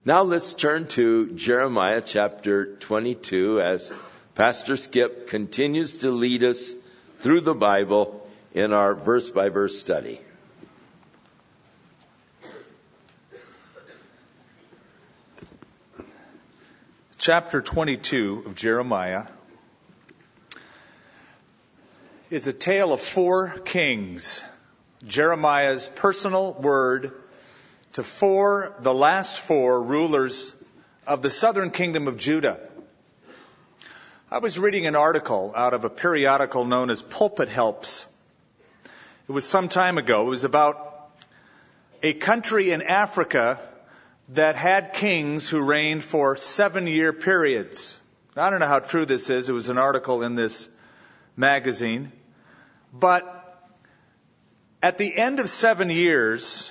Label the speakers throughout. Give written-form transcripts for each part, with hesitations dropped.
Speaker 1: Now let's turn to Jeremiah chapter 22 as Pastor Skip continues to lead us through the Bible in our verse-by-verse study.
Speaker 2: Chapter 22 of Jeremiah is a tale of four kings. Jeremiah's personal word to the last four rulers of the southern kingdom of Judah. I was reading an article out of a periodical known as Pulpit Helps. It was some time ago. It was about a country in Africa that had kings who reigned for 7-year periods. I don't know how true this is. It was an article in this magazine. But at the end of 7 years,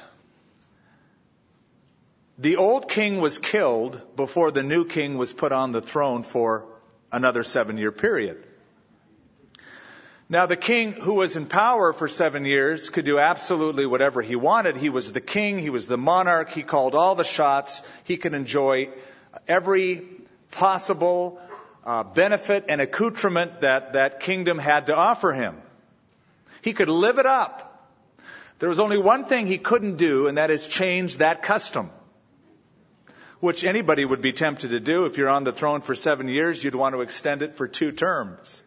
Speaker 2: the old king was killed before the new king was put on the throne for another 7-year period. Now, the king who was in power for 7 years could do absolutely whatever he wanted. He was the king. He was the monarch. He called all the shots. He could enjoy every possible benefit and accoutrement that kingdom had to offer him. He could live it up. There was only one thing he couldn't do, and that is change that custom, which anybody would be tempted to do. If you're on the throne for 7 years, you'd want to extend it for 2 terms.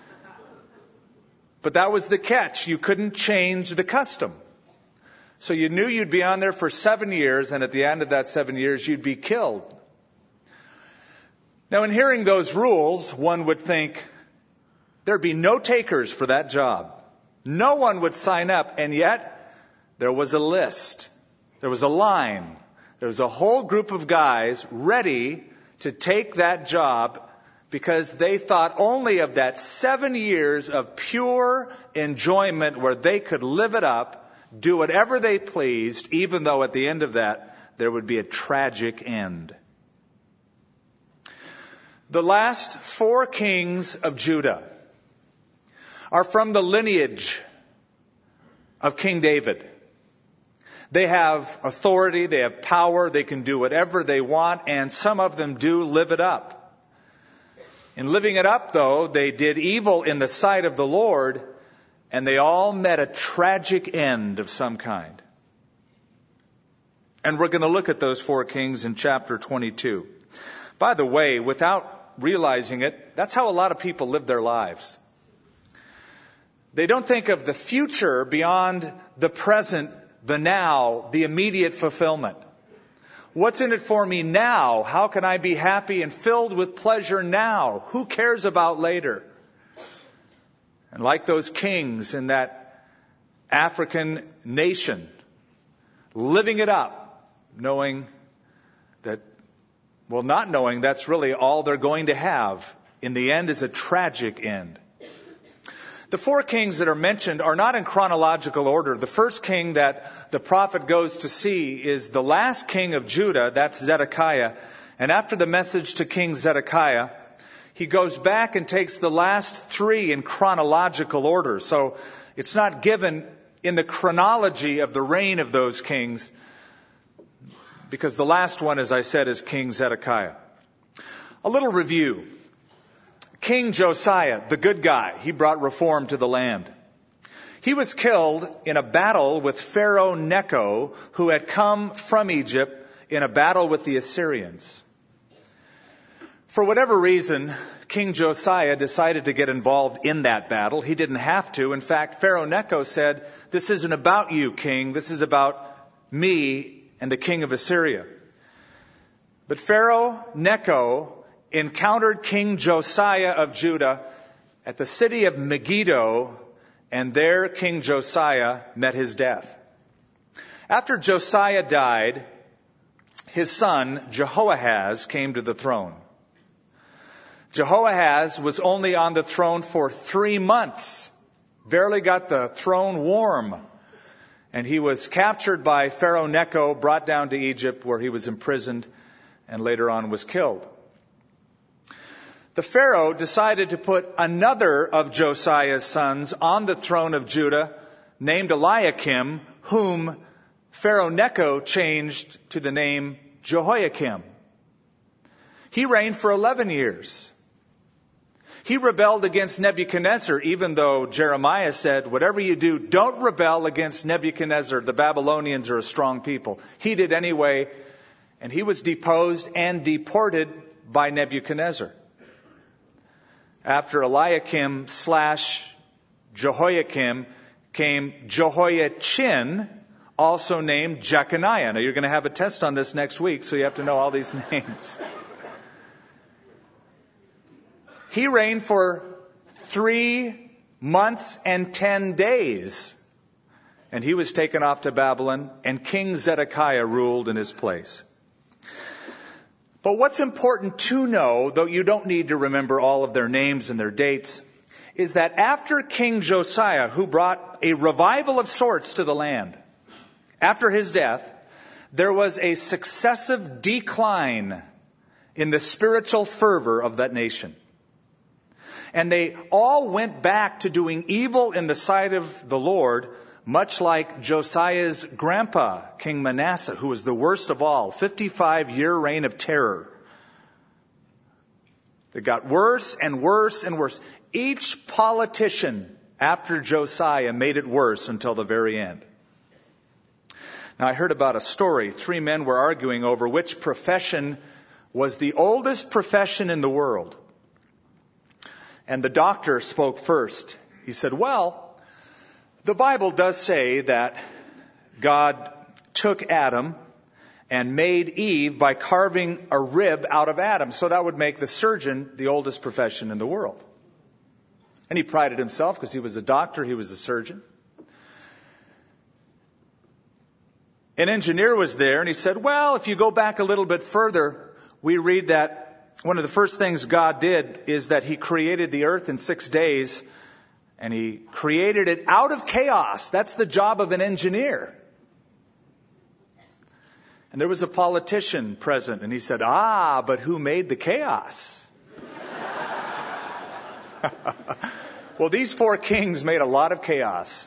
Speaker 2: But that was the catch. You couldn't change the custom. So you knew you'd be on there for 7 years, and at the end of that 7 years, you'd be killed. Now, in hearing those rules, one would think there'd be no takers for that job. No one would sign up, and yet there was a list. There was a line. There was a whole group of guys ready to take that job because they thought only of that 7 years of pure enjoyment where they could live it up, do whatever they pleased, even though at the end of that there would be a tragic end. The last 4 kings of Judah are from the lineage of King David. They have authority, they have power, they can do whatever they want, and some of them do live it up. In living it up, though, they did evil in the sight of the Lord, and they all met a tragic end of some kind. And we're going to look at those 4 kings in chapter 22. By the way, without realizing it, that's how a lot of people live their lives. They don't think of the future beyond the present, the now, the immediate fulfillment. What's in it for me now? How can I be happy and filled with pleasure now? Who cares about later? And like those kings in that African nation, living it up, knowing that, not knowing that's really all they're going to have in the end is a tragic end. The 4 kings that are mentioned are not in chronological order. The first king that the prophet goes to see is the last king of Judah, that's Zedekiah. And after the message to King Zedekiah, he goes back and takes the last 3 in chronological order. So it's not given in the chronology of the reign of those kings, because the last one, as I said, is King Zedekiah. A little review. King Josiah, the good guy, he brought reform to the land. He was killed in a battle with Pharaoh Necho, who had come from Egypt in a battle with the Assyrians. For whatever reason, King Josiah decided to get involved in that battle. He didn't have to. In fact, Pharaoh Necho said, "This isn't about you, king. This is about me and the king of Assyria." But Pharaoh Necho encountered King Josiah of Judah at the city of Megiddo, and there King Josiah met his death. After Josiah died, his son Jehoahaz came to the throne. Jehoahaz was only on the throne for 3 months, barely got the throne warm, and he was captured by Pharaoh Necho, brought down to Egypt, where he was imprisoned and later on was killed. The Pharaoh decided to put another of Josiah's sons on the throne of Judah, named Eliakim, whom Pharaoh Necho changed to the name Jehoiakim. He reigned for 11 years. He rebelled against Nebuchadnezzar, even though Jeremiah said, whatever you do, don't rebel against Nebuchadnezzar. The Babylonians are a strong people. He did anyway, and he was deposed and deported by Nebuchadnezzar. After Eliakim / Jehoiakim came Jehoiachin, also named Jeconiah. Now, you're going to have a test on this next week, so you have to know all these names. He reigned for 3 months and 10 days. And he was taken off to Babylon, and King Zedekiah ruled in his place. But what's important to know, though you don't need to remember all of their names and their dates, is that after King Josiah, who brought a revival of sorts to the land, after his death, there was a successive decline in the spiritual fervor of that nation. And they all went back to doing evil in the sight of the Lord, much like Josiah's grandpa, King Manasseh, who was the worst of all, 55-year reign of terror. It got worse and worse and worse. Each politician after Josiah made it worse until the very end. Now, I heard about a story. 3 men were arguing over which profession was the oldest profession in the world. And the doctor spoke first. He said, well, the Bible does say that God took Adam and made Eve by carving a rib out of Adam. So that would make the surgeon the oldest profession in the world. And he prided himself because he was a doctor, he was a surgeon. An engineer was there and he said, well, if you go back a little bit further, we read that one of the first things God did is that he created the earth in 6 days, and he created it out of chaos. That's the job of an engineer. And there was a politician present, and he said, but who made the chaos? Well, these 4 kings made a lot of chaos,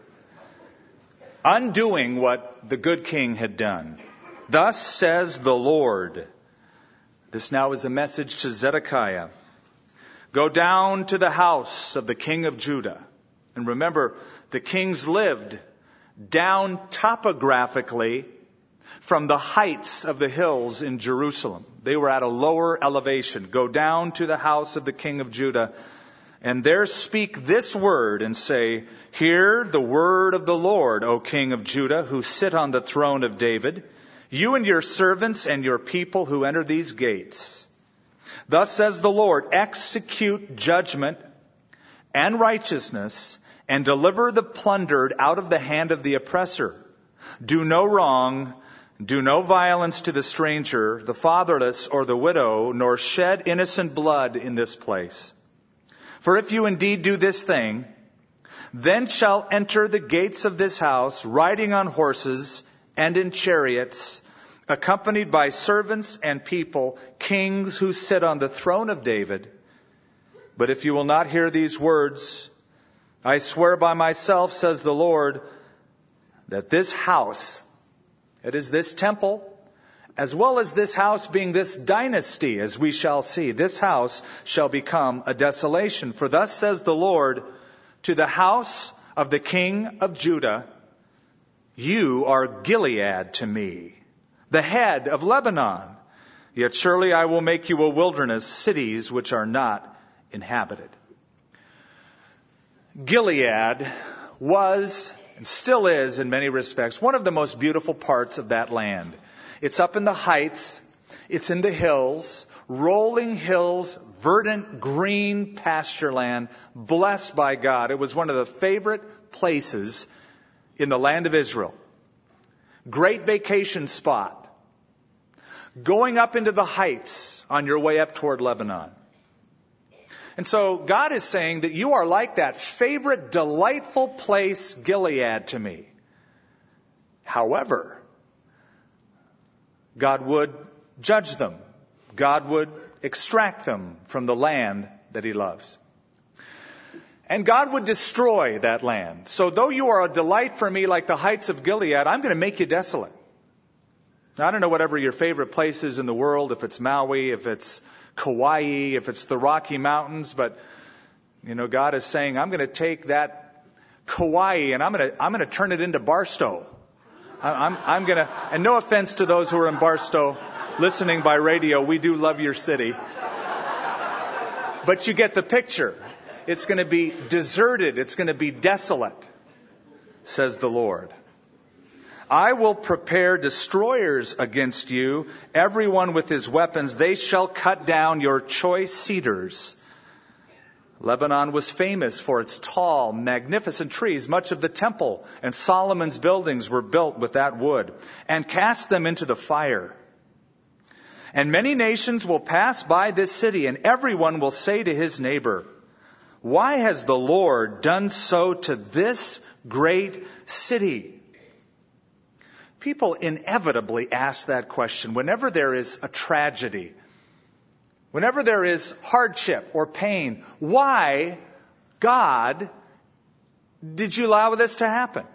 Speaker 2: undoing what the good king had done. Thus says the Lord. This now is a message to Zedekiah. Go down to the house of the king of Judah. And remember, the kings lived down topographically from the heights of the hills in Jerusalem. They were at a lower elevation. Go down to the house of the king of Judah, and there speak this word and say, hear the word of the Lord, O king of Judah, who sit on the throne of David, you and your servants and your people who enter these gates. Thus says the Lord, execute judgment and righteousness and deliver the plundered out of the hand of the oppressor. Do no wrong, do no violence to the stranger, the fatherless, or the widow, nor shed innocent blood in this place. For if you indeed do this thing, then shall enter the gates of this house, riding on horses and in chariots, accompanied by servants and people, kings who sit on the throne of David. But if you will not hear these words, I swear by myself, says the Lord, that this house, it is this temple, as well as this house being this dynasty, as we shall see, this house shall become a desolation. For thus says the Lord to the house of the king of Judah, you are Gilead to me, the head of Lebanon. Yet surely I will make you a wilderness, cities which are not inhabited. Gilead was, and still is in many respects, one of the most beautiful parts of that land. It's up in the heights, it's in the hills, rolling hills, verdant green pasture land, blessed by God. It was one of the favorite places in the land of Israel. Great vacation spot. Going up into the heights on your way up toward Lebanon. And so God is saying that you are like that favorite, delightful place, Gilead, to me. However, God would judge them. God would extract them from the land that He loves. And God would destroy that land. So though you are a delight for me like the heights of Gilead, I'm going to make you desolate. Now, I don't know whatever your favorite place is in the world, if it's Maui, if it's Kauai, if it's the Rocky Mountains, but God is saying, I'm going to take that Kauai and I'm going to turn it into Barstow. I'm going to, and no offense to those who are in Barstow listening by radio, we do love your city. But you get the picture. It's going to be deserted. It's going to be desolate, says the Lord. I will prepare destroyers against you, everyone with his weapons. They shall cut down your choice cedars. Lebanon was famous for its tall, magnificent trees. Much of the temple and Solomon's buildings were built with that wood, and cast them into the fire. And many nations will pass by this city, and everyone will say to his neighbor, why has the Lord done so to this great city? People inevitably ask that question whenever there is a tragedy. Whenever there is hardship or pain, why, God, did you allow this to happen?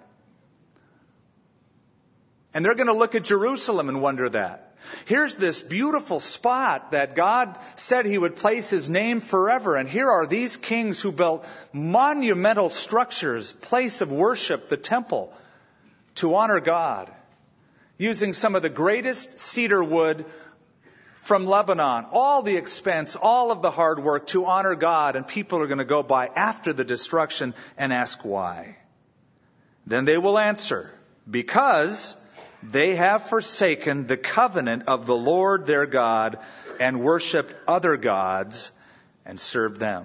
Speaker 2: And they're going to look at Jerusalem and wonder that. Here's this beautiful spot that God said he would place his name forever. And here are these kings who built monumental structures, place of worship, the temple, to honor God, using some of the greatest cedar wood from Lebanon, all the expense, all of the hard work to honor God, and people are going to go by after the destruction and ask why. Then they will answer, because they have forsaken the covenant of the Lord their God and worshipped other gods and served them.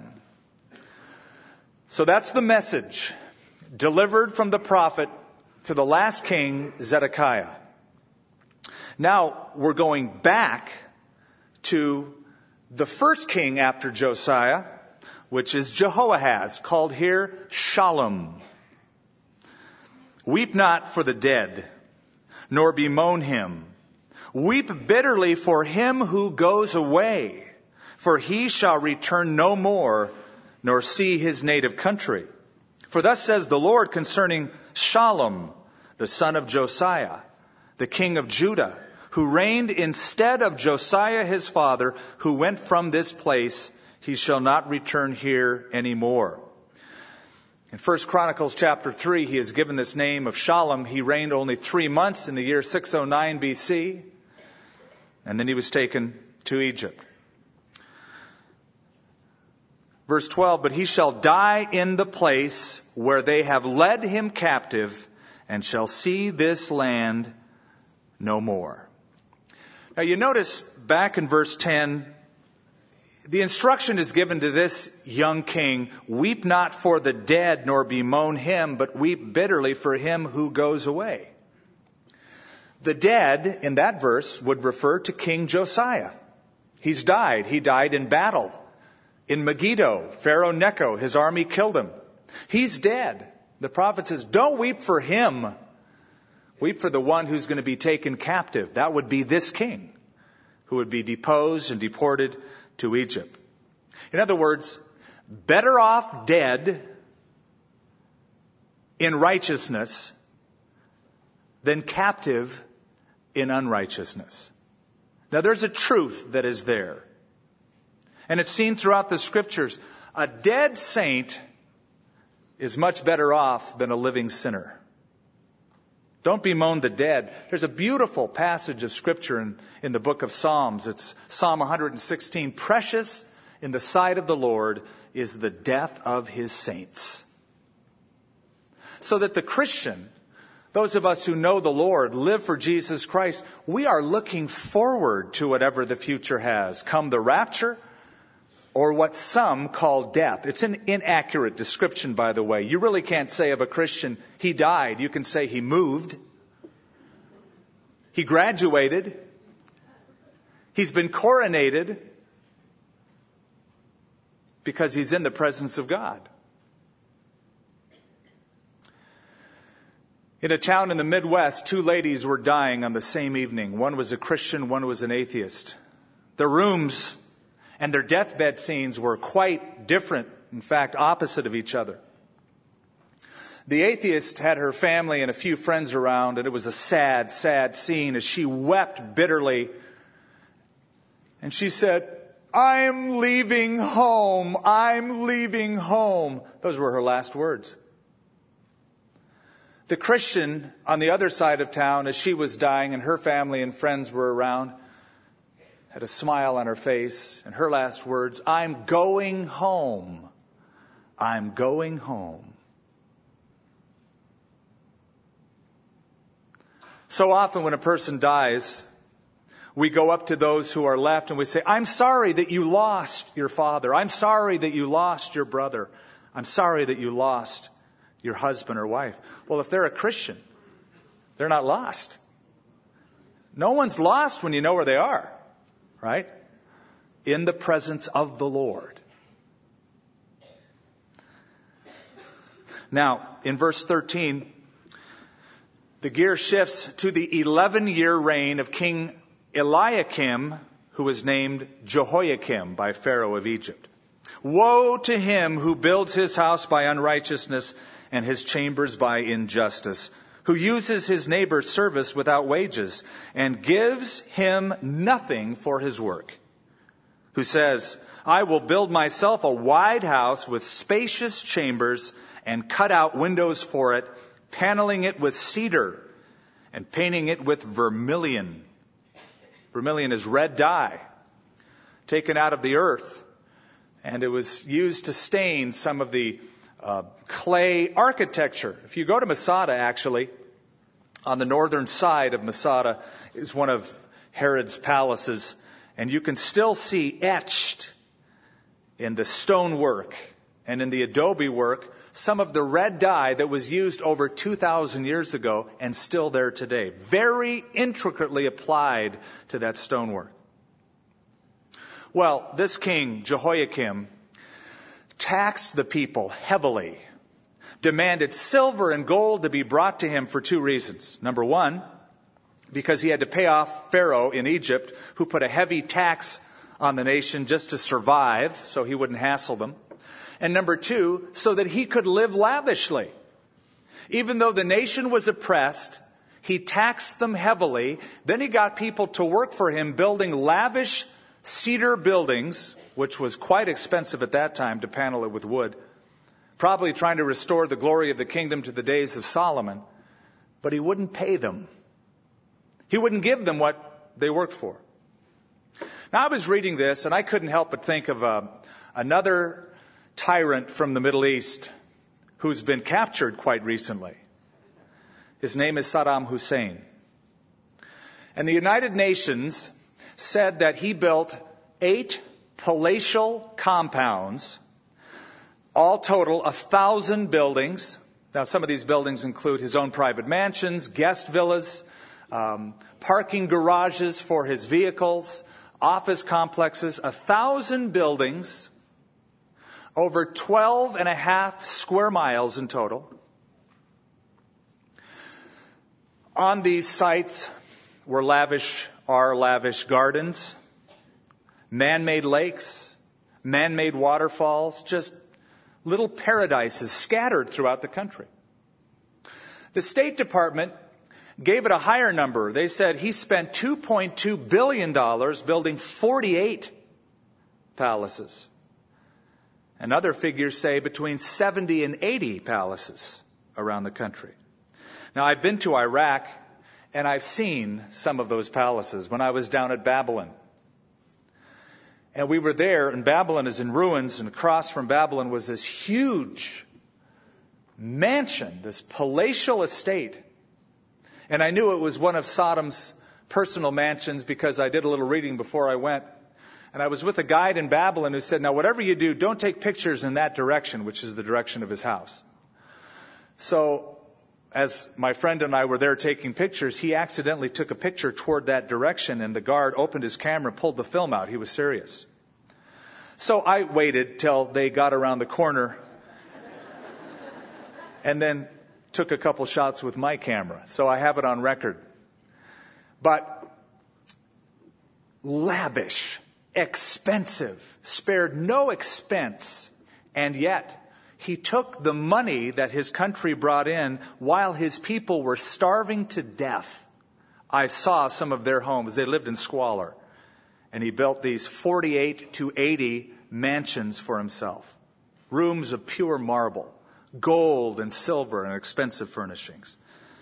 Speaker 2: So that's the message delivered from the prophet to the last king, Zedekiah. Now we're going back to the first king after Josiah, which is Jehoahaz, called here Shallum. Weep not for the dead, nor bemoan him. Weep bitterly for him who goes away, for he shall return no more, nor see his native country. For thus says the Lord concerning Shallum, the son of Josiah, the king of Judah, who reigned instead of Josiah his father, who went from this place, he shall not return here anymore. In 1 Chronicles chapter 3, he is given this name of Shallum. He reigned only 3 months in the year 609 BC, and then he was taken to Egypt. Verse 12, but he shall die in the place where they have led him captive, and shall see this land no more. Now you notice back in verse 10, the instruction is given to this young king, weep not for the dead nor bemoan him, but weep bitterly for him who goes away. The dead in that verse would refer to King Josiah. He's died. He died in battle. In Megiddo, Pharaoh Necho, his army killed him. He's dead. The prophet says, don't weep for him. Weep for the one who's going to be taken captive. That would be this king who would be deposed and deported to Egypt. In other words, better off dead in righteousness than captive in unrighteousness. Now there's a truth that is there. And it's seen throughout the scriptures. A dead saint is much better off than a living sinner. Don't bemoan the dead. There's a beautiful passage of scripture in the book of Psalms. It's Psalm 116. Precious in the sight of the Lord is the death of his saints. So that the Christian, those of us who know the Lord, live for Jesus Christ, we are looking forward to whatever the future has. Come the rapture, or what some call death. It's an inaccurate description, by the way. You really can't say of a Christian, he died. You can say he moved. He graduated. He's been coronated because he's in the presence of God. In a town in the Midwest, 2 ladies were dying on the same evening. One was a Christian, one was an atheist. Their rooms and their deathbed scenes were quite different, in fact, opposite of each other. The atheist had her family and a few friends around, and it was a sad, sad scene as she wept bitterly. And she said, "I'm leaving home. I'm leaving home." Those were her last words. The Christian on the other side of town, as she was dying and her family and friends were around, had a smile on her face, and her last words, "I'm going home. I'm going home." So often when a person dies, we go up to those who are left and we say, "I'm sorry that you lost your father. I'm sorry that you lost your brother. I'm sorry that you lost your husband or wife." Well, if they're a Christian, they're not lost. No one's lost when you know where they are, right? In the presence of the Lord. Now, in verse 13, the gear shifts to the 11-year reign of King Eliakim, who was named Jehoiakim by Pharaoh of Egypt. "Woe to him who builds his house by unrighteousness and his chambers by injustice, who uses his neighbor's service without wages and gives him nothing for his work, who says, 'I will build myself a wide house with spacious chambers and cut out windows for it, paneling it with cedar and painting it with vermilion.'" Vermilion is red dye taken out of the earth, and it was used to stain some of the clay architecture. If you go to Masada, actually, on the northern side of Masada is one of Herod's palaces, and you can still see etched in the stonework and in the adobe work some of the red dye that was used over 2,000 years ago and still there today. Very intricately applied to that stonework. Well, this king, Jehoiakim, taxed the people heavily, demanded silver and gold to be brought to him for two reasons. Number one, because he had to pay off Pharaoh in Egypt, who put a heavy tax on the nation just to survive, so he wouldn't hassle them. And number two, so that he could live lavishly. Even though the nation was oppressed, he taxed them heavily. Then he got people to work for him building lavish cedar buildings, which was quite expensive at that time to panel it with wood, probably trying to restore the glory of the kingdom to the days of Solomon. But he wouldn't pay them. He wouldn't give them what they worked for. Now, I was reading this, and I couldn't help but think of another tyrant from the Middle East who's been captured quite recently. His name is Saddam Hussein. And the United Nations said that he built 8 palatial compounds, all total 1,000 buildings. Now, some of these buildings include his own private mansions, guest villas, parking garages for his vehicles, office complexes, 1,000 buildings, over 12.5 square miles in total. On these sites were lavish gardens, man-made lakes, man-made waterfalls, just little paradises scattered throughout the country. The State Department gave it a higher number. They said he spent $2.2 billion building 48 palaces. And other figures say between 70 and 80 palaces around the country. Now, I've been to Iraq, and I've seen some of those palaces when I was down at Babylon. And we were there, and Babylon is in ruins, and across from Babylon was this huge mansion, this palatial estate. And I knew it was one of Saddam's personal mansions because I did a little reading before I went. And I was with a guide in Babylon who said, "Now, whatever you do, don't take pictures in that direction," which is the direction of his house. So, as my friend and I were there taking pictures, he accidentally took a picture toward that direction, and the guard opened his camera, pulled the film out. He was serious. So I waited till they got around the corner and then took a couple shots with my camera. So I have it on record. But lavish, expensive, spared no expense. And yet, He took the money that his country brought in while his people were starving to death. I saw some of their homes. They lived in squalor. And he built these 48 to 80 mansions for himself. Rooms of pure marble, gold and silver and expensive furnishings.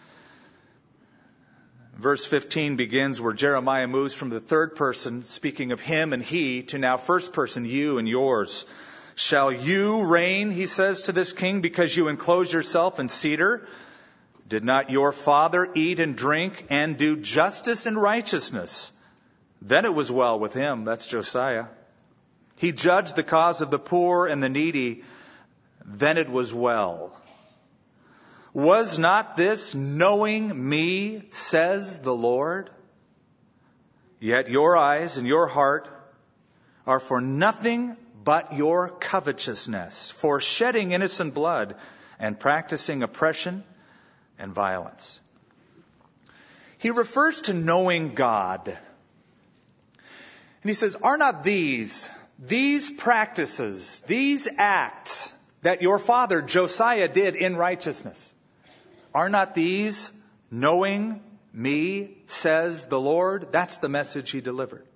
Speaker 2: Verse 15 begins where Jeremiah moves from the third person, speaking of him and he, to now first person, you and yours. Shall you reign, he says to this king, because you enclose yourself in cedar? Did not your father eat and drink and do justice and righteousness? Then it was well with him. That's Josiah. He judged the cause of the poor and the needy. Then it was well. Was not this knowing me, says the Lord? Yet your eyes and your heart are for nothing but your covetousness, for shedding innocent blood and practicing oppression and violence. He refers to knowing God. And he says, are not these practices, these acts that your father Josiah did in righteousness, are not these knowing me, says the Lord? That's the message he delivered.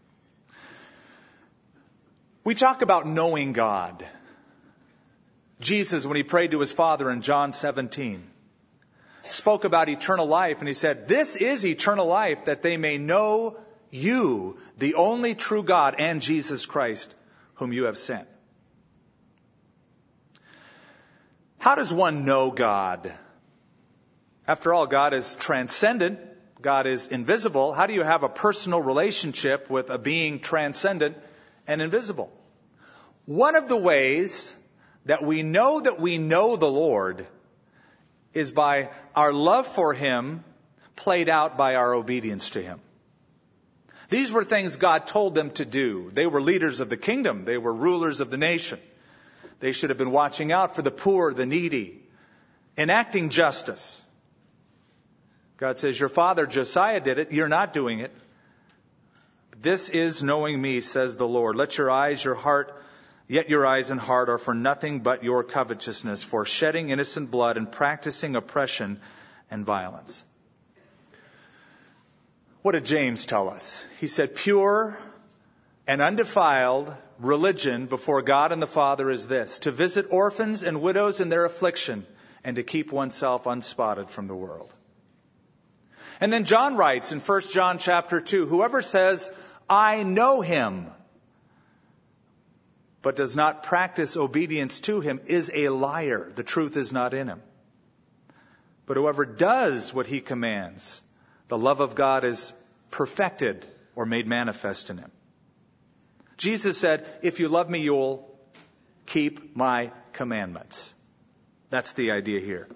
Speaker 2: We talk about knowing God. Jesus, when he prayed to his Father in John 17, spoke about eternal life, and he said, this is eternal life, that they may know you, the only true God, and Jesus Christ, whom you have sent. How does one know God? After all, God is transcendent. God is invisible. How do you have a personal relationship with a being transcendent and invisible? One of the ways that we know the Lord is by our love for him played out by our obedience to him. These were things God told them to do. They were leaders of the kingdom. They were rulers of the nation. They should have been watching out for the poor, the needy, enacting justice. God says, your father Josiah did it. You're not doing it. This is knowing me, says the Lord. Let your eyes, your heart, yet your eyes and heart are for nothing but your covetousness, for shedding innocent blood and practicing oppression and violence. What did James tell us? He said, pure and undefiled religion before God and the Father is this, to visit orphans and widows in their affliction and to keep oneself unspotted from the world. And then John writes in 1 John chapter 2, whoever says, I know him, but does not practice obedience to him is a liar. The truth is not in him. But whoever does what he commands, the love of God is perfected or made manifest in him. Jesus said, if you love me, you'll keep my commandments. That's the idea here.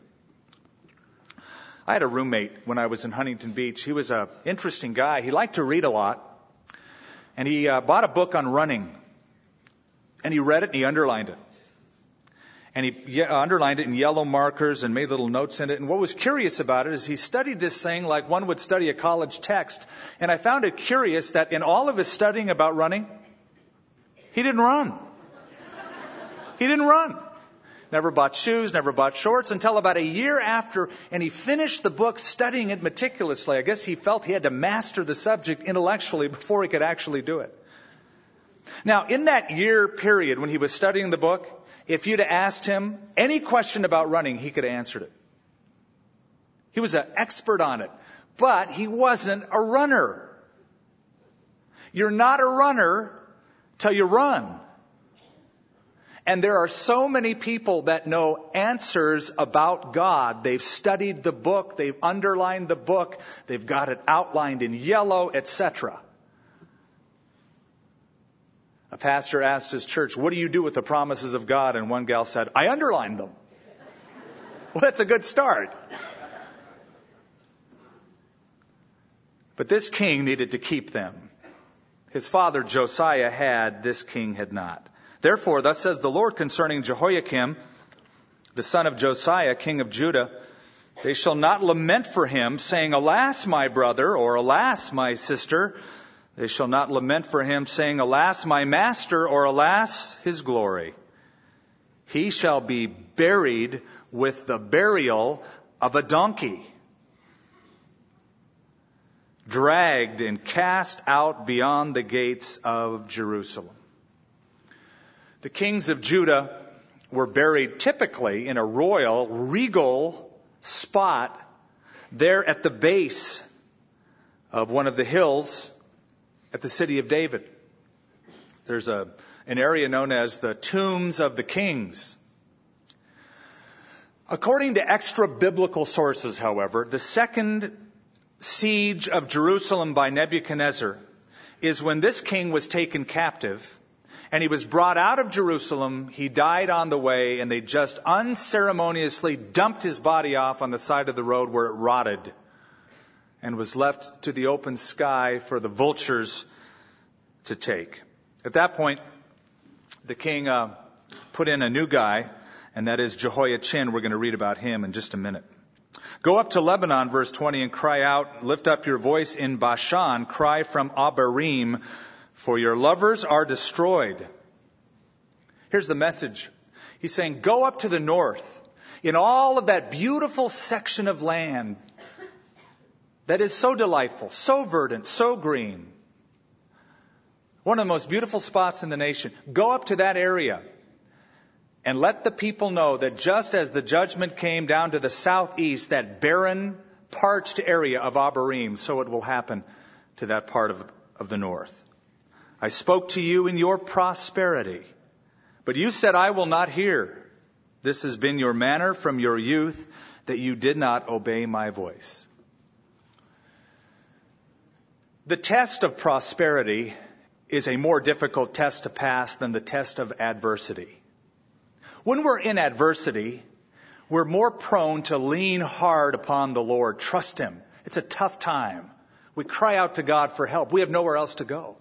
Speaker 2: I had a roommate when I was in Huntington Beach. He was an interesting guy. He liked to read a lot. And he bought a book on running. And he read it and he underlined it. And he underlined it in yellow markers and made little notes in it. And what was curious about it is he studied this thing like one would study a college text. And I found it curious that in all of his studying about running, he didn't run. He didn't run. Never bought shoes, never bought shorts until about a year after, and he finished the book studying it meticulously. I guess he felt he had to master the subject intellectually before he could actually do it. Now, in that year period when he was studying the book, if you'd asked him any question about running, he could have answered it. He was an expert on it, but he wasn't a runner. You're not a runner till you run. And there are so many people that know answers about God. They've studied the book, they've underlined the book, they've got it outlined in yellow, etc. A pastor asked his church, what do you do with the promises of God? And one gal said, I underlined them. Well, that's a good start. But this king needed to keep them. His father Josiah had, this king had not. Therefore, thus says the Lord concerning Jehoiakim, the son of Josiah, king of Judah, they shall not lament for him, saying, alas, my brother, or alas, my sister. They shall not lament for him, saying, alas, my master, or alas, his glory. He shall be buried with the burial of a donkey, dragged and cast out beyond the gates of Jerusalem. The kings of Judah were buried typically in a royal, regal spot there at the base of one of the hills at the city of David. There's an area known as the Tombs of the Kings. According to extra-biblical sources, however, the second siege of Jerusalem by Nebuchadnezzar is when this king was taken captive and he was brought out of Jerusalem. He died on the way, and they just unceremoniously dumped his body off on the side of the road where it rotted and was left to the open sky for the vultures to take. At that point, the king put in a new guy, and that is Jehoiachin. We're going to read about him in just a minute. Go up to Lebanon, verse 20, and cry out, lift up your voice in Bashan, cry from Abarim, for your lovers are destroyed. Here's the message. He's saying, go up to the north, in all of that beautiful section of land that is so delightful, so verdant, so green. One of the most beautiful spots in the nation. Go up to that area and let the people know that just as the judgment came down to the southeast, that barren, parched area of Abarim, so it will happen to that part of the north. I spoke to you in your prosperity, but you said, I will not hear. This has been your manner from your youth, that you did not obey my voice. The test of prosperity is a more difficult test to pass than the test of adversity. When we're in adversity, we're more prone to lean hard upon the Lord, trust Him. It's a tough time. We cry out to God for help. We have nowhere else to go.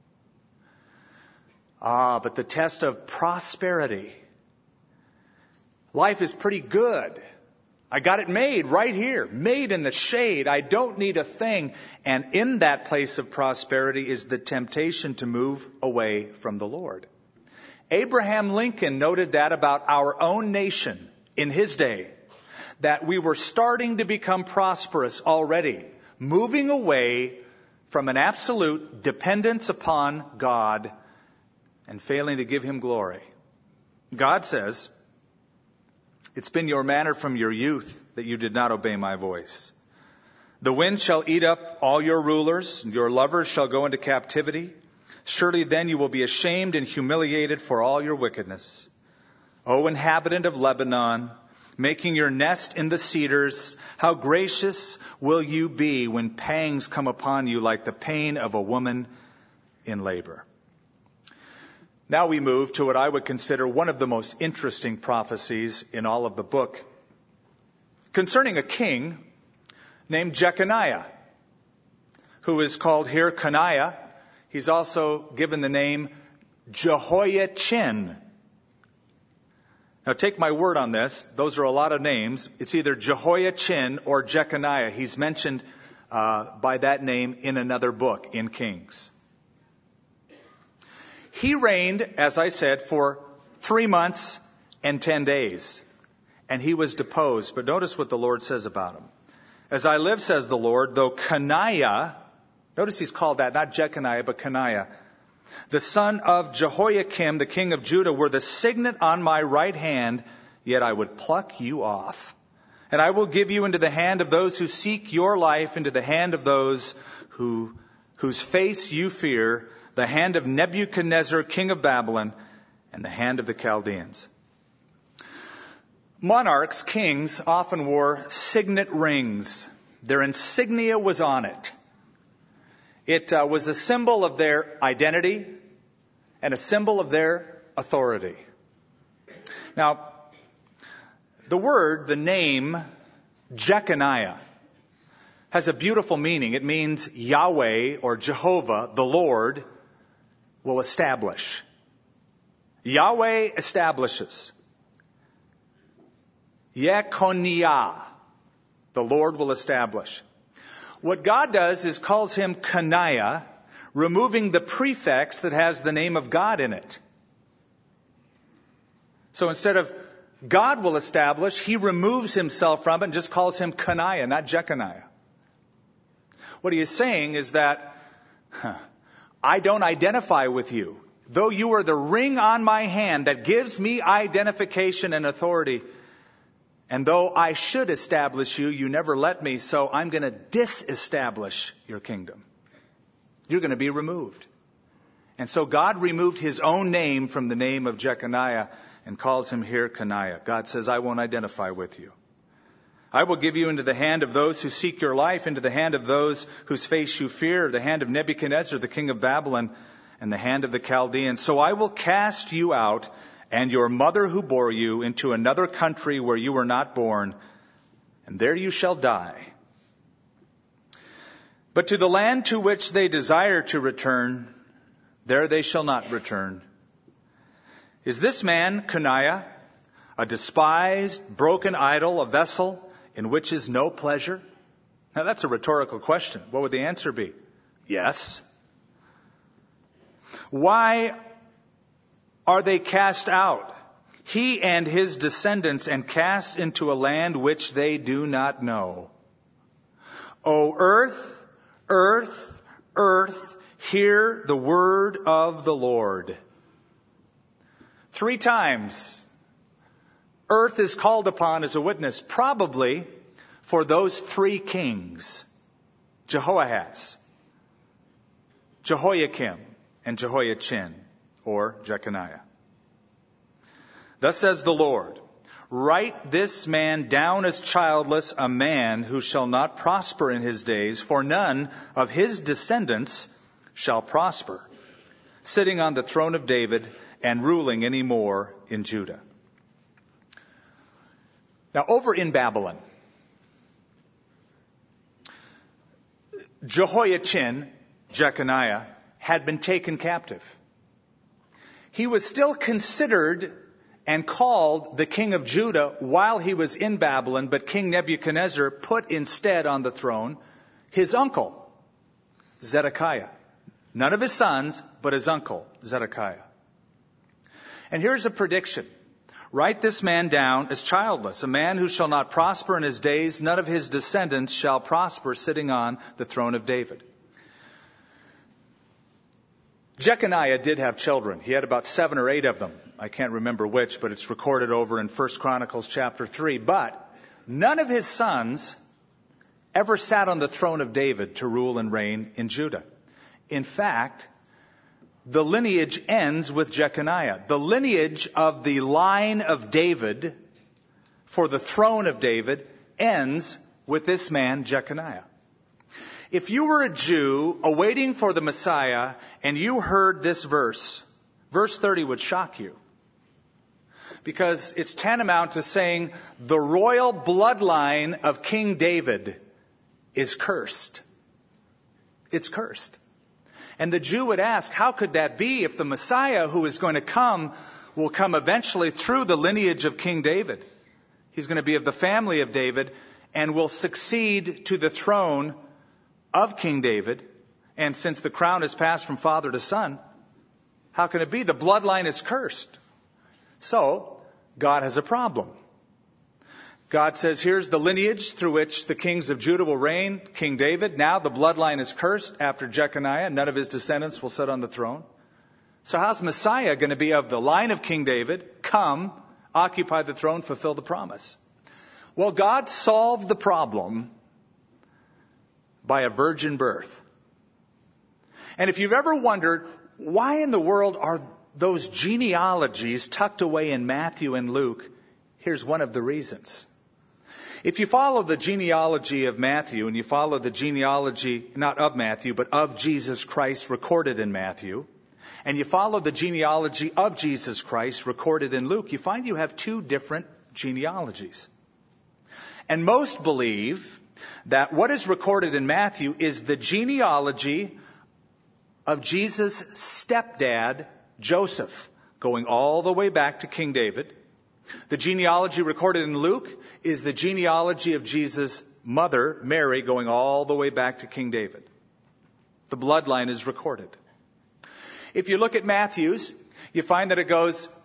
Speaker 2: But the test of prosperity, life is pretty good. I got it made right here, made in the shade. I don't need a thing. And in that place of prosperity is the temptation to move away from the Lord. Abraham Lincoln noted that about our own nation in his day, that we were starting to become prosperous already, moving away from an absolute dependence upon God and failing to give Him glory. God says, it's been your manner from your youth that you did not obey my voice. The wind shall eat up all your rulers, and your lovers shall go into captivity. Surely then you will be ashamed and humiliated for all your wickedness. O inhabitant of Lebanon, making your nest in the cedars, how gracious will you be when pangs come upon you like the pain of a woman in labor. Now we move to what I would consider one of the most interesting prophecies in all of the book, concerning a king named Jeconiah, who is called here Coniah. He's also given the name Jehoiachin. Now take my word on this. Those are a lot of names. It's either Jehoiachin or Jeconiah. He's mentioned by that name in another book, in Kings. He reigned, as I said, for 3 months and 10 days. And he was deposed. But notice what the Lord says about him. As I live, says the Lord, though Coniah, notice he's called that, not Jeconiah, but Coniah, the son of Jehoiakim, the king of Judah, were the signet on my right hand, yet I would pluck you off. And I will give you into the hand of those who seek your life, into the hand of those whose face you fear, the hand of Nebuchadnezzar, king of Babylon, and the hand of the Chaldeans. Monarchs, kings, often wore signet rings. Their insignia was on it. It was a symbol of their identity and a symbol of their authority. Now, the name Jeconiah has a beautiful meaning. It means Yahweh or Jehovah, the Lord, will establish. Yahweh establishes. Yekoniah, the Lord will establish. What God does is calls him Coniah, removing the prefix that has the name of God in it. So instead of God will establish, he removes himself from it and just calls him Coniah, not Jeconiah. What he is saying is that I don't identify with you. Though you are the ring on my hand that gives me identification and authority, and though I should establish you, you never let me, so I'm going to disestablish your kingdom. You're going to be removed. And so God removed his own name from the name of Jeconiah and calls him here Coniah. God says, I won't identify with you. I will give you into the hand of those who seek your life, into the hand of those whose face you fear, the hand of Nebuchadnezzar, the king of Babylon, and the hand of the Chaldeans. So I will cast you out and your mother who bore you into another country where you were not born, and there you shall die. But to the land to which they desire to return, there they shall not return. Is this man, Coniah, a despised, broken idol, a vessel in which is no pleasure? Now that's a rhetorical question. What would the answer be? Yes. Why are they cast out, he and his descendants, and cast into a land which they do not know? O earth, earth, earth, hear the word of the Lord. 3 times, earth is called upon as a witness, probably for those 3 kings, Jehoahaz, Jehoiakim, and Jehoiachin, or Jeconiah. Thus says the Lord, write this man down as childless, a man who shall not prosper in his days, for none of his descendants shall prosper, sitting on the throne of David and ruling any more in Judah. Now, over in Babylon, Jehoiachin, Jeconiah, had been taken captive. He was still considered and called the king of Judah while he was in Babylon, but King Nebuchadnezzar put instead on the throne his uncle, Zedekiah. None of his sons, but his uncle, Zedekiah. And here's a prediction. Write this man down as childless, a man who shall not prosper in his days. None of his descendants shall prosper, sitting on the throne of David. Jeconiah did have children. He had about 7 or 8 of them. I can't remember which, but it's recorded over in 1 Chronicles chapter 3. But none of his sons ever sat on the throne of David to rule and reign in Judah. In fact, the lineage ends with Jeconiah. The lineage of the line of David for the throne of David ends with this man, Jeconiah. If you were a Jew awaiting for the Messiah and you heard this verse 30 would shock you. Because it's tantamount to saying the royal bloodline of King David is cursed. It's cursed. And the Jew would ask, how could that be if the Messiah who is going to come will come eventually through the lineage of King David? He's going to be of the family of David and will succeed to the throne of King David. And since the crown is passed from father to son, how can it be? The bloodline is cursed. So, God has a problem. God says, here's the lineage through which the kings of Judah will reign, King David. Now the bloodline is cursed after Jeconiah. None of his descendants will sit on the throne. So how's Messiah going to be of the line of King David? Come, occupy the throne, fulfill the promise. Well, God solved the problem by a virgin birth. And if you've ever wondered, why in the world are those genealogies tucked away in Matthew and Luke? Here's one of the reasons. If you follow the genealogy of Matthew, and you follow the genealogy, not of Matthew, but of Jesus Christ recorded in Matthew, and you follow the genealogy of Jesus Christ recorded in Luke, you find you have 2 different genealogies. And most believe that what is recorded in Matthew is the genealogy of Jesus' stepdad, Joseph, going all the way back to King David. The genealogy recorded in Luke is the genealogy of Jesus' mother, Mary, going all the way back to King David. The bloodline is recorded. If you look at Matthew's, you find that it goes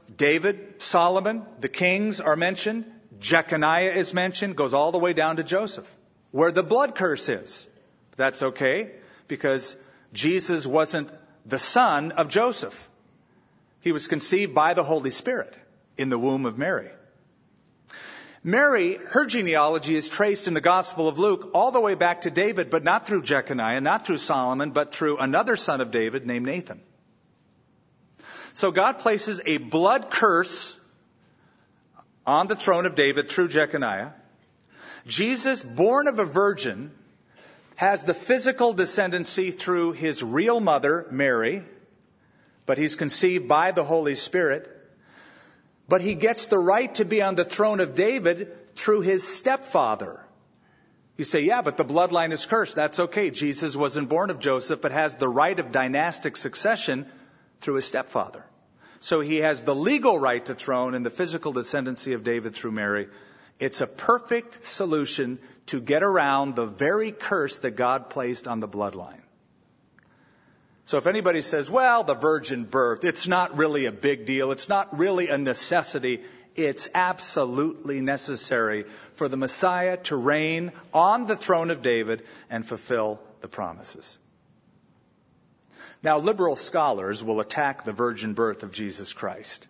Speaker 2: David, Solomon, the kings are mentioned. Jeconiah is mentioned, goes all the way down to Joseph, where the blood curse is. That's okay, because Jesus wasn't the son of Joseph. He was conceived by the Holy Spirit in the womb of Mary. Mary, her genealogy is traced in the Gospel of Luke all the way back to David, but not through Jeconiah, not through Solomon, but through another son of David named Nathan. So God places a blood curse on the throne of David through Jeconiah. Jesus, born of a virgin, has the physical descendancy through his real mother, Mary, but he's conceived by the Holy Spirit. But he gets the right to be on the throne of David through his stepfather. You say, yeah, but the bloodline is cursed. That's okay. Jesus wasn't born of Joseph, but has the right of dynastic succession through his stepfather. So he has the legal right to throne and the physical descendancy of David through Mary. It's a perfect solution to get around the very curse that God placed on the bloodline. So if anybody says, well, the virgin birth, it's not really a big deal. It's not really a necessity. It's absolutely necessary for the Messiah to reign on the throne of David and fulfill the promises. Now, liberal scholars will attack the virgin birth of Jesus Christ.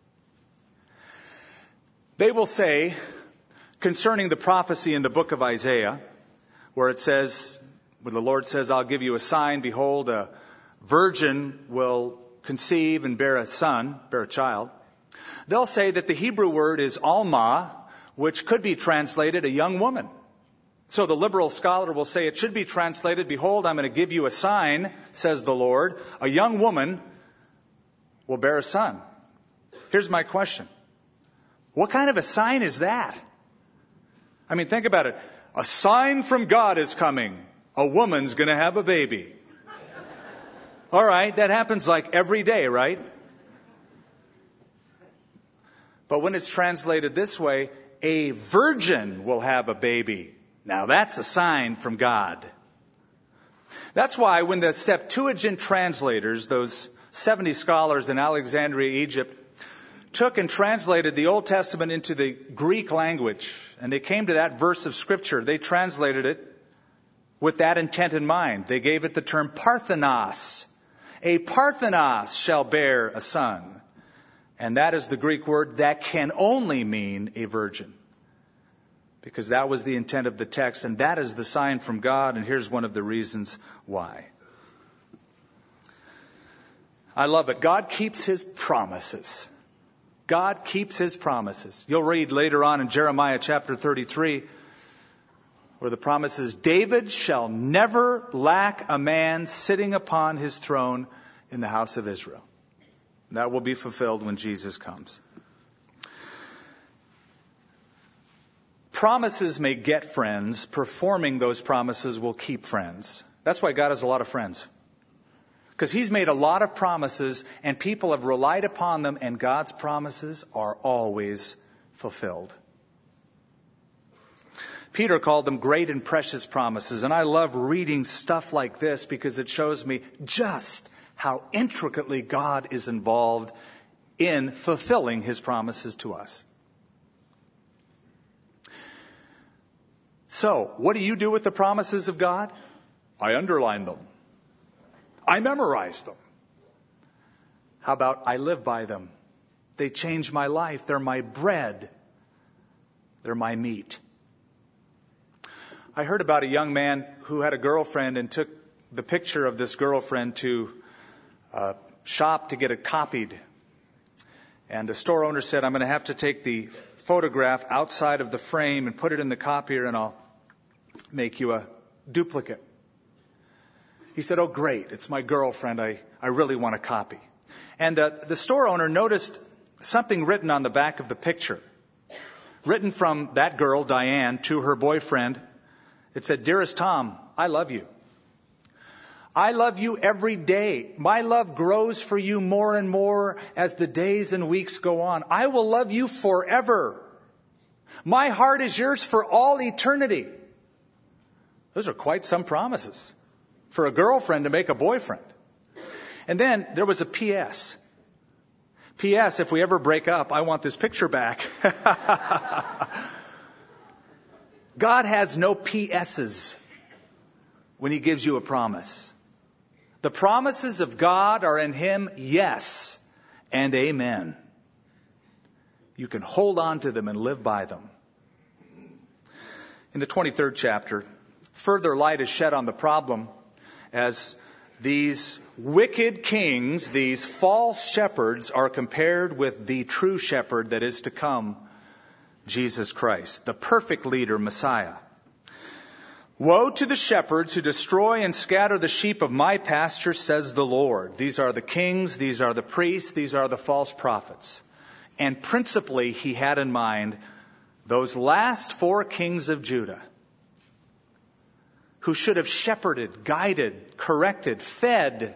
Speaker 2: They will say, concerning the prophecy in the book of Isaiah, where it says, where the Lord says, I'll give you a sign, behold, a virgin will conceive and bear a son, bear a child. They'll say that the Hebrew word is alma, which could be translated a young woman. So the liberal scholar will say it should be translated, behold, I'm going to give you a sign, says the Lord. A young woman will bear a son. Here's my question. What kind of a sign is that? I mean, think about it. A sign from God is coming. A woman's going to have a baby. All right, that happens like every day, right? But when it's translated this way, a virgin will have a baby. Now that's a sign from God. That's why when the Septuagint translators, those 70 scholars in Alexandria, Egypt, took and translated the Old Testament into the Greek language, and they came to that verse of Scripture, they translated it with that intent in mind. They gave it the term Parthenos. A Parthenos shall bear a son. And that is the Greek word that can only mean a virgin. Because that was the intent of the text, and that is the sign from God, and here's one of the reasons why. I love it. God keeps His promises. God keeps His promises. You'll read later on in Jeremiah chapter 33, where the promise is, David shall never lack a man sitting upon his throne in the house of Israel. That will be fulfilled when Jesus comes. Promises may get friends. Performing those promises will keep friends. That's why God has a lot of friends. Because He's made a lot of promises and people have relied upon them, and God's promises are always fulfilled. Peter called them great and precious promises. And I love reading stuff like this because it shows me just how intricately God is involved in fulfilling His promises to us. So, what do you do with the promises of God? I underline them. I memorize them. How about I live by them? They change my life. They're my bread. They're my meat. I heard about a young man who had a girlfriend and took the picture of this girlfriend to a shop to get it copied. And the store owner said, I'm going to have to take the photograph outside of the frame and put it in the copier, and I'll make you a duplicate. He said, oh, great. It's my girlfriend. I really want a copy. And the store owner noticed something written on the back of the picture. Written from that girl, Diane, to her boyfriend. It said, Dearest Tom, I love you. I love you every day. My love grows for you more and more as the days and weeks go on. I will love you forever. My heart is yours for all eternity. Those are quite some promises for a girlfriend to make a boyfriend. And then there was a P.S. P.S. If we ever break up, I want this picture back. God has no P.S.'s when He gives you a promise. The promises of God are in Him, yes, and amen. You can hold on to them and live by them. In the 23rd chapter, further light is shed on the problem as these wicked kings, these false shepherds, are compared with the true shepherd that is to come, Jesus Christ, the perfect leader, Messiah. Woe to the shepherds who destroy and scatter the sheep of my pasture, says the Lord. These are the kings, these are the priests, these are the false prophets. And principally, He had in mind those last 4 kings of Judah, who should have shepherded, guided, corrected, fed.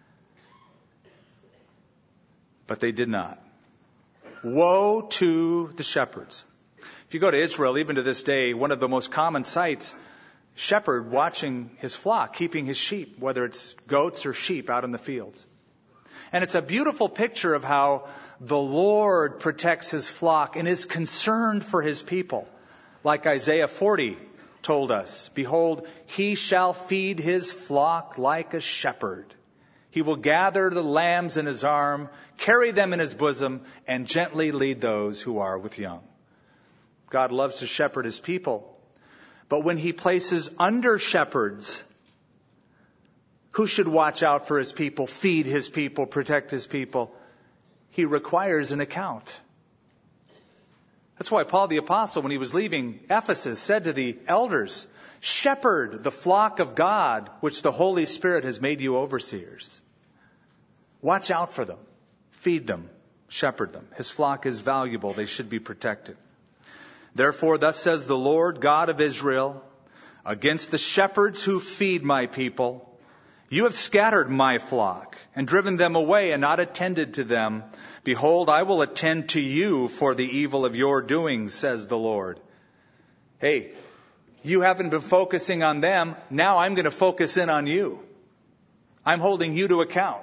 Speaker 2: But they did not. Woe to the shepherds. If you go to Israel, even to this day, one of the most common sights, shepherd watching his flock, keeping his sheep, whether it's goats or sheep out in the fields. And it's a beautiful picture of how the Lord protects His flock and is concerned for His people. Like Isaiah 40 told us, behold, He shall feed His flock like a shepherd. He will gather the lambs in His arm, carry them in His bosom, and gently lead those who are with young. God loves to shepherd His people. But when He places under shepherds who should watch out for His people, feed His people, protect His people, He requires an account. That's why Paul the Apostle, when he was leaving Ephesus, said to the elders, shepherd the flock of God, which the Holy Spirit has made you overseers. Watch out for them, feed them, shepherd them. His flock is valuable. They should be protected. Therefore, thus says the Lord God of Israel, against the shepherds who feed my people, you have scattered my flock and driven them away and not attended to them. Behold, I will attend to you for the evil of your doings, says the Lord. Hey, you haven't been focusing on them. Now I'm going to focus in on you. I'm holding you to account.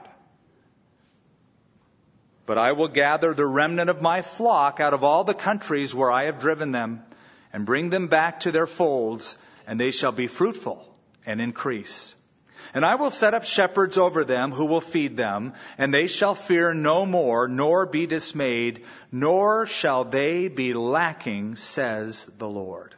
Speaker 2: But I will gather the remnant of my flock out of all the countries where I have driven them and bring them back to their folds, and they shall be fruitful and increase. And I will set up shepherds over them who will feed them, and they shall fear no more, nor be dismayed, nor shall they be lacking, says the Lord.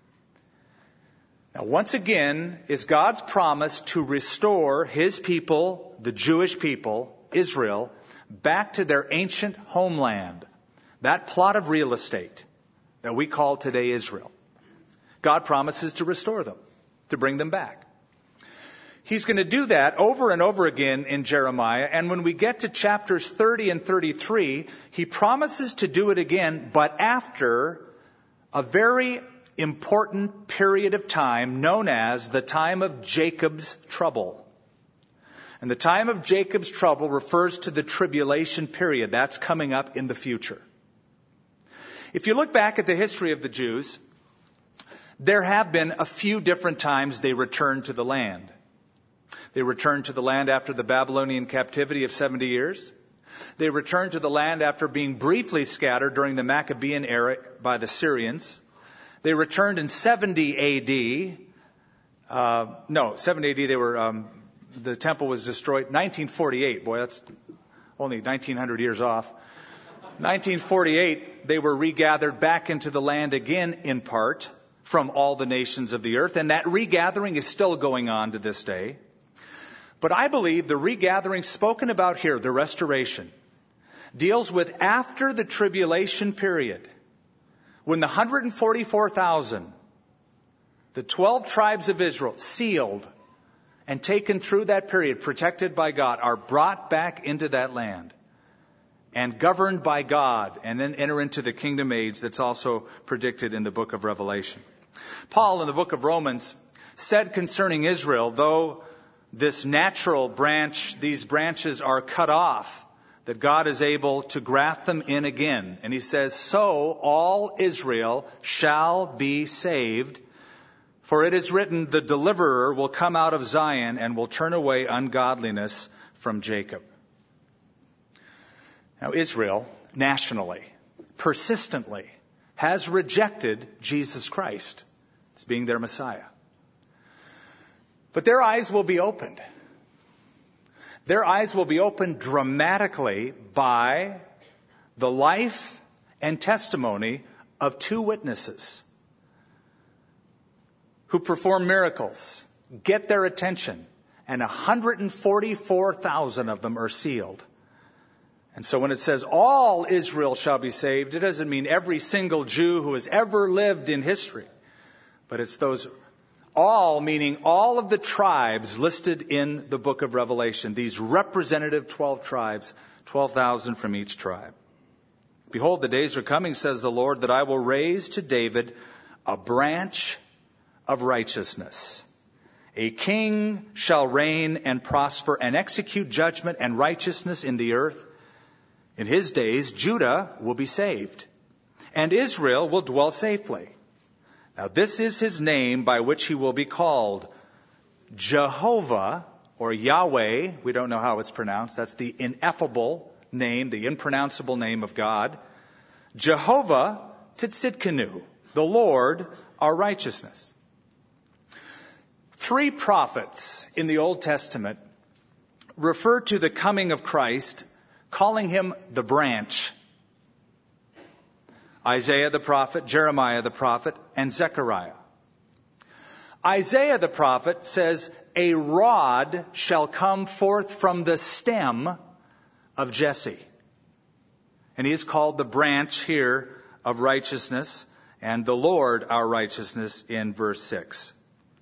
Speaker 2: Now, once again, is God's promise to restore His people, the Jewish people, Israel, back to their ancient homeland, that plot of real estate that we call today Israel. God promises to restore them, to bring them back. He's going to do that over and over again in Jeremiah. And when we get to chapters 30 and 33, He promises to do it again, but after a very important period of time known as the time of Jacob's trouble. And the time of Jacob's trouble refers to the tribulation period. That's coming up in the future. If you look back at the history of the Jews, there have been a few different times they returned to the land. They returned to the land after the Babylonian captivity of 70 years. They returned to the land after being briefly scattered during the Maccabean era by the Syrians. They returned in 70 AD. 70 AD they were, the temple was destroyed. 1948, boy, that's only 1900 years off. 1948, they were regathered back into the land again in part from all the nations of the earth. And that regathering is still going on to this day. But I believe the regathering spoken about here, the restoration, deals with after the tribulation period, when the 144,000, the 12 tribes of Israel, sealed and taken through that period, protected by God, are brought back into that land and governed by God, and then enter into the kingdom age that's also predicted in the book of Revelation. Paul in the book of Romans said concerning Israel, though this natural branch, these branches are cut off, that God is able to graft them in again. And he says, so all Israel shall be saved. For it is written, the deliverer will come out of Zion and will turn away ungodliness from Jacob. Now, Israel, nationally, persistently, has rejected Jesus Christ as being their Messiah. But their eyes will be opened. Their eyes will be opened dramatically by the life and testimony of two witnesses who perform miracles, get their attention, and 144,000 of them are sealed. And so when it says all Israel shall be saved, it doesn't mean every single Jew who has ever lived in history. But it's those all, meaning all of the tribes listed in the book of Revelation. These representative 12 tribes, 12,000 from each tribe. Behold, the days are coming, says the Lord, that I will raise to David a branch of righteousness. A king shall reign and prosper and execute judgment and righteousness in the earth. In his days, Judah will be saved, and Israel will dwell safely. Now, this is his name by which he will be called Jehovah, or Yahweh. We don't know how it's pronounced. That's the ineffable name, the impronounceable name of God. Jehovah Tzidkenu, the Lord, our righteousness. 3 prophets in the Old Testament refer to the coming of Christ, calling him the branch. Isaiah the prophet, Jeremiah the prophet, and Zechariah. Isaiah the prophet says, a rod shall come forth from the stem of Jesse. And he is called the branch here of righteousness, and the Lord our righteousness in verse 6.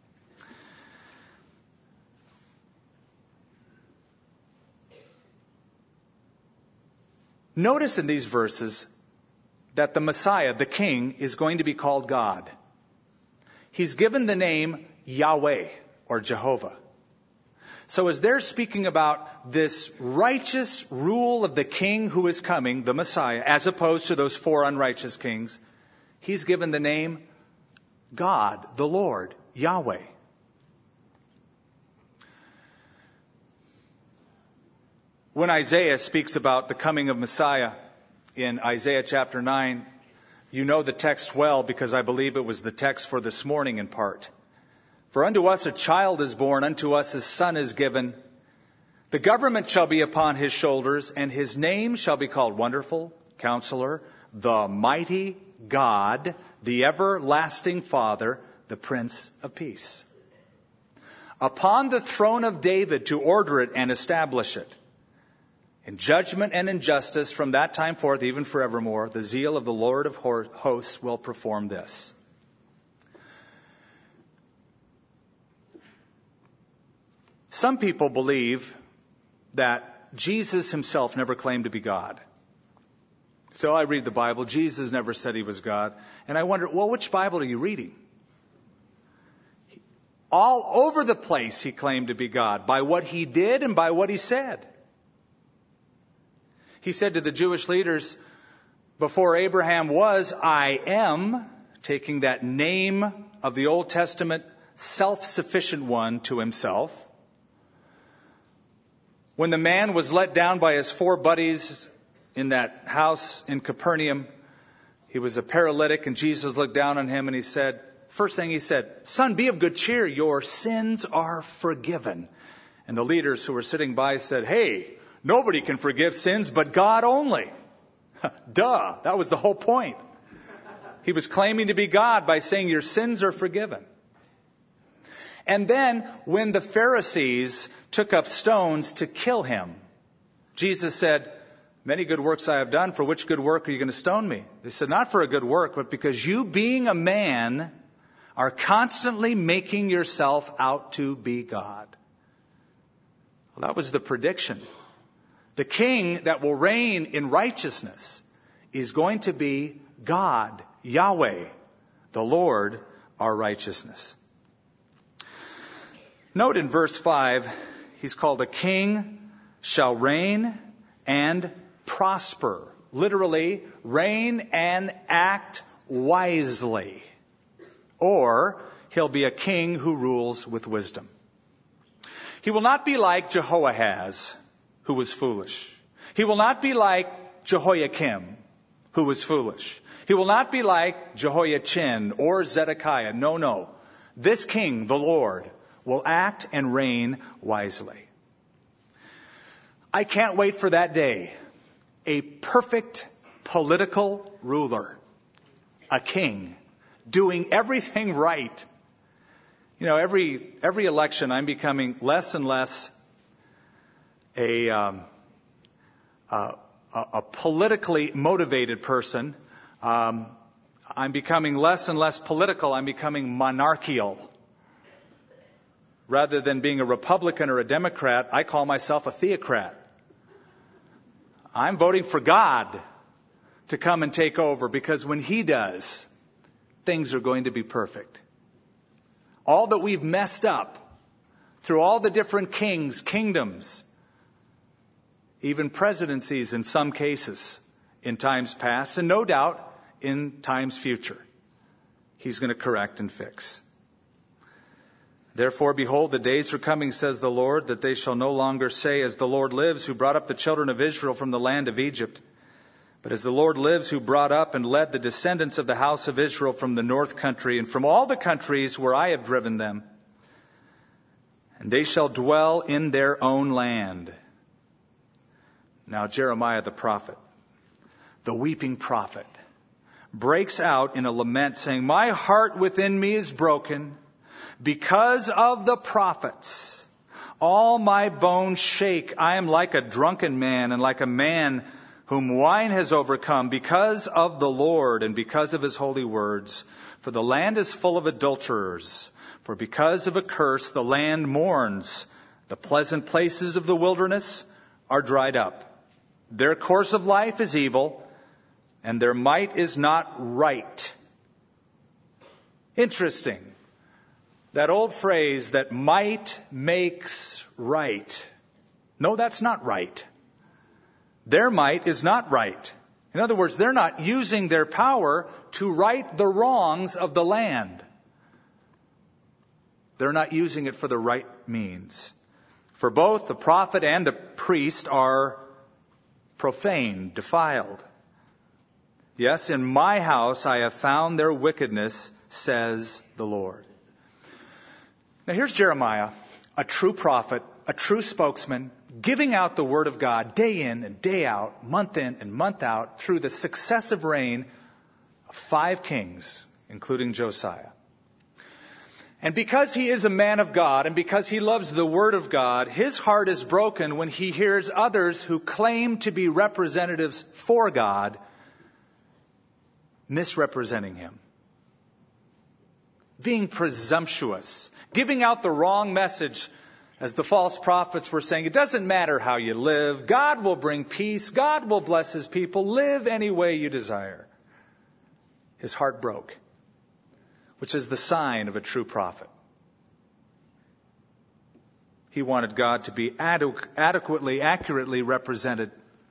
Speaker 2: Notice in these verses that the Messiah, the King, is going to be called God. He's given the name Yahweh, or Jehovah. So as they're speaking about this righteous rule of the King who is coming, the Messiah, as opposed to those 4 unrighteous kings, he's given the name God, the Lord, Yahweh. When Isaiah speaks about the coming of Messiah in Isaiah chapter 9, you know the text well because I believe it was the text for this morning in part. For unto us a child is born, unto us a son is given. The government shall be upon his shoulders, and his name shall be called Wonderful, Counselor, the Mighty God, the Everlasting Father, the Prince of Peace. Upon the throne of David to order it and establish it. In judgment and in justice from that time forth, even forevermore, the zeal of the Lord of hosts will perform this. Some people believe that Jesus himself never claimed to be God. So I read the Bible. Jesus never said he was God. And I wonder, well, which Bible are you reading? All over the place he claimed to be God by what he did and by what he said. He said to the Jewish leaders, before Abraham was, I am, taking that name of the Old Testament self-sufficient one to himself. When the man was let down by his 4 buddies in that house in Capernaum, he was a paralytic, and Jesus looked down on him and he said, first thing he said, son, be of good cheer, your sins are forgiven. And the leaders who were sitting by said, hey, nobody can forgive sins but God only. Duh, that was the whole point. He was claiming to be God by saying your sins are forgiven. And then when the Pharisees took up stones to kill him, Jesus said, many good works I have done. For which good work are you going to stone me? They said, not for a good work, but because you being a man are constantly making yourself out to be God. Well, that was the prediction. The king that will reign in righteousness is going to be God, Yahweh, the Lord, our righteousness. Note in verse 5, he's called a king shall reign and prosper. Literally, reign and act wisely. Or he'll be a king who rules with wisdom. He will not be like Jehoahaz, who was foolish. He will not be like Jehoiakim, who was foolish. He will not be like Jehoiachin or Zedekiah. No. This king, the Lord, will act and reign wisely. I can't wait for that day. A perfect political ruler. A king. Doing everything right. You know, every election I'm becoming less and less a politically motivated person. I'm becoming less and less political. I'm becoming monarchical. Rather than being a Republican or a Democrat, I call myself a theocrat. I'm voting for God to come and take over, because when He does, things are going to be perfect. All that we've messed up through all the different kings, kingdoms, even presidencies in some cases in times past, and no doubt in times future, He's going to correct and fix. Therefore, behold, the days are coming, says the Lord, that they shall no longer say, as the Lord lives, who brought up the children of Israel from the land of Egypt, but as the Lord lives, who brought up and led the descendants of the house of Israel from the north country and from all the countries where I have driven them. And they shall dwell in their own land. Now Jeremiah the prophet, the weeping prophet, breaks out in a lament saying, my heart within me is broken because of the prophets. All my bones shake. I am like a drunken man and like a man whom wine has overcome, because of the Lord and because of His holy words. For the land is full of adulterers. For because of a curse the land mourns. The pleasant places of the wilderness are dried up. Their course of life is evil, and their might is not right. Interesting. That old phrase that might makes right. No, that's not right. Their might is not right. In other words, they're not using their power to right the wrongs of the land. They're not using it for the right means. For both the prophet and the priest are profane, defiled. Yes, in my house I have found their wickedness, says the Lord. Now here's Jeremiah, a true prophet, a true spokesman, giving out the word of God day in and day out, month in and month out, through the successive reign of 5 kings, including Josiah. And because he is a man of God, and because he loves the word of God, his heart is broken when he hears others who claim to be representatives for God misrepresenting Him. Being presumptuous, giving out the wrong message, as the false prophets were saying. It doesn't matter how you live. God will bring peace. God will bless His people. Live any way you desire. His heart broke, which is the sign of a true prophet. He wanted God to be adequately, accurately represented.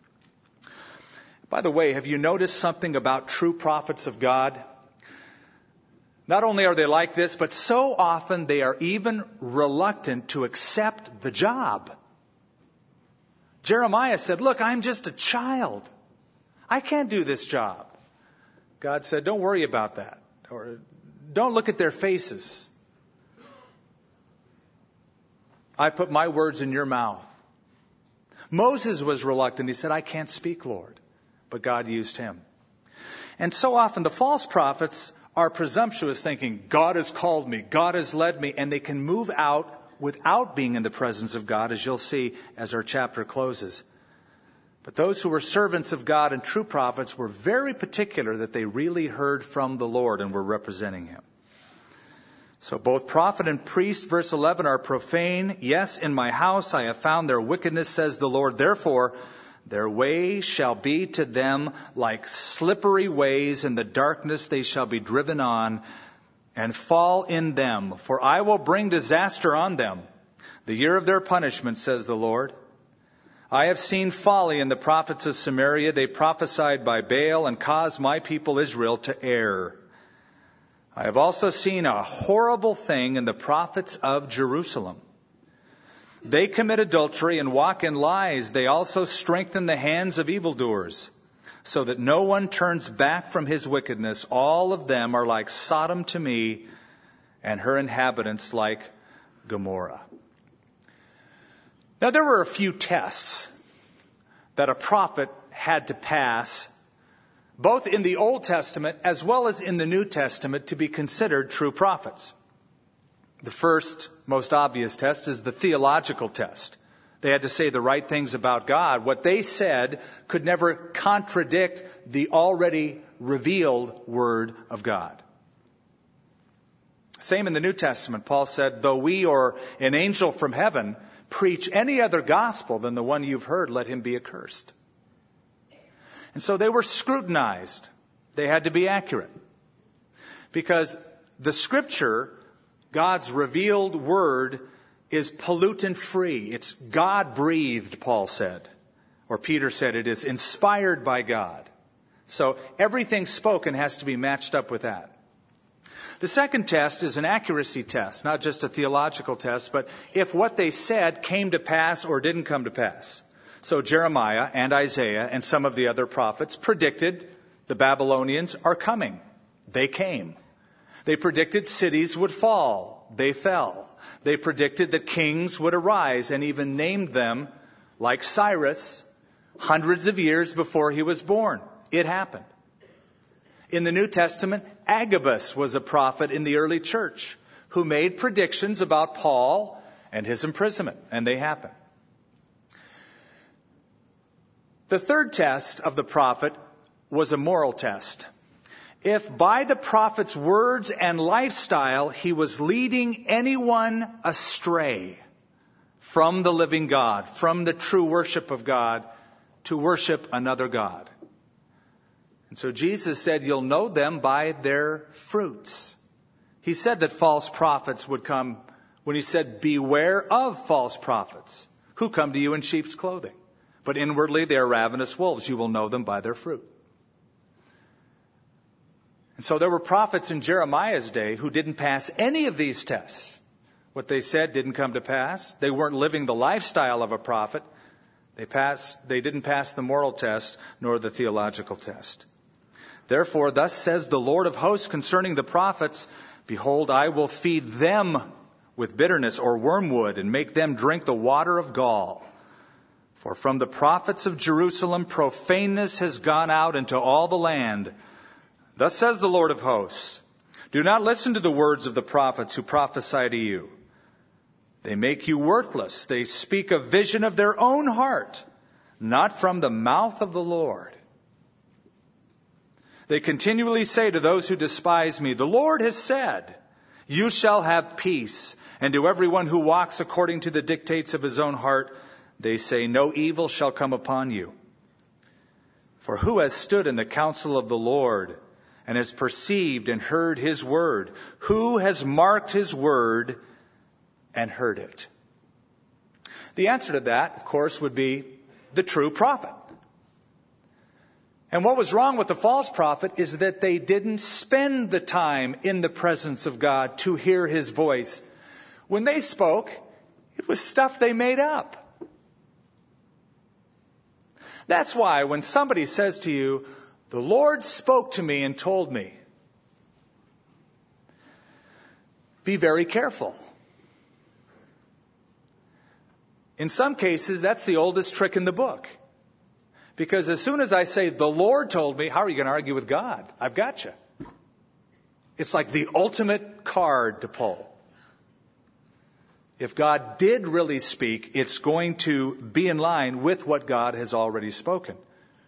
Speaker 2: By the way, have you noticed something about true prophets of God? Not only are they like this, but so often they are even reluctant to accept the job. Jeremiah said, look, I'm just a child. I can't do this job. God said, don't worry about that. Or don't look at their faces. I put my words in your mouth. Moses was reluctant. He said, I can't speak, Lord. But God used him. And so often the false prophets are presumptuous, thinking, God has called me, God has led me, and they can move out without being in the presence of God, as you'll see as our chapter closes. But those who were servants of God and true prophets were very particular that they really heard from the Lord and were representing Him. So both prophet and priest, verse 11, are profane. Yes, in my house I have found their wickedness, says the Lord. Therefore, their way shall be to them like slippery ways. In the darkness they shall be driven on and fall in them. For I will bring disaster on them. The year of their punishment, says the Lord. I have seen folly in the prophets of Samaria. They prophesied by Baal and caused my people Israel to err. I have also seen a horrible thing in the prophets of Jerusalem. They commit adultery and walk in lies. They also strengthen the hands of evildoers. so that no one turns back from his wickedness. All of them are like Sodom to me, and her inhabitants like Gomorrah. Now, there were a few tests that a prophet had to pass, both in the Old Testament as well as in the New Testament, to be considered true prophets. The first, most obvious test is the theological test. They had to say the right things about God. What they said could never contradict the already revealed Word of God. Same in the New Testament. Paul said, though we or an angel from heaven preach any other gospel than the one you've heard, let him be accursed. And so they were scrutinized. They had to be accurate. Because the Scripture, God's revealed Word, is pollutant-free. It's God-breathed, Paul said. Or Peter said it is inspired by God. So everything spoken has to be matched up with that. The second test is an accuracy test, not just a theological test, but if what they said came to pass or didn't come to pass. So Jeremiah and Isaiah and some of the other prophets predicted the Babylonians are coming. They came. They predicted cities would fall. They fell. They predicted that kings would arise and even named them, like Cyrus, hundreds of years before he was born. It happened. In the New Testament, Agabus was a prophet in the early church who made predictions about Paul and his imprisonment, and they happened. The third test of the prophet was a moral test. If by the prophet's words and lifestyle he was leading anyone astray from the living God, from the true worship of God, to worship another God. And so Jesus said, you'll know them by their fruits. He said that false prophets would come when he said, beware of false prophets who come to you in sheep's clothing. But inwardly they are ravenous wolves. You will know them by their fruit. And so there were prophets in Jeremiah's day who didn't pass any of these tests. What they said didn't come to pass. They weren't living the lifestyle of a prophet. They didn't pass the moral test nor the theological test. Therefore, thus says the Lord of hosts concerning the prophets, behold, I will feed them with bitterness or wormwood and make them drink the water of gall. For from the prophets of Jerusalem profaneness has gone out into all the land. Thus says the Lord of hosts, do not listen to the words of the prophets who prophesy to you. They make you worthless. They speak a vision of their own heart, not from the mouth of the Lord. They continually say to those who despise me, the Lord has said, you shall have peace. And to everyone who walks according to the dictates of his own heart, they say, no evil shall come upon you. For who has stood in the counsel of the Lord and has perceived and heard his word? Who has marked his word and heard it? The answer to that, of course, would be the true prophet. And what was wrong with the false prophet is that they didn't spend the time in the presence of God to hear his voice. When they spoke, it was stuff they made up. That's why when somebody says to you, the Lord spoke to me and told me, be very careful. In some cases, that's the oldest trick in the book. Because as soon as I say, the Lord told me, how are you going to argue with God? I've got you. It's like the ultimate card to pull. If God did really speak, it's going to be in line with what God has already spoken.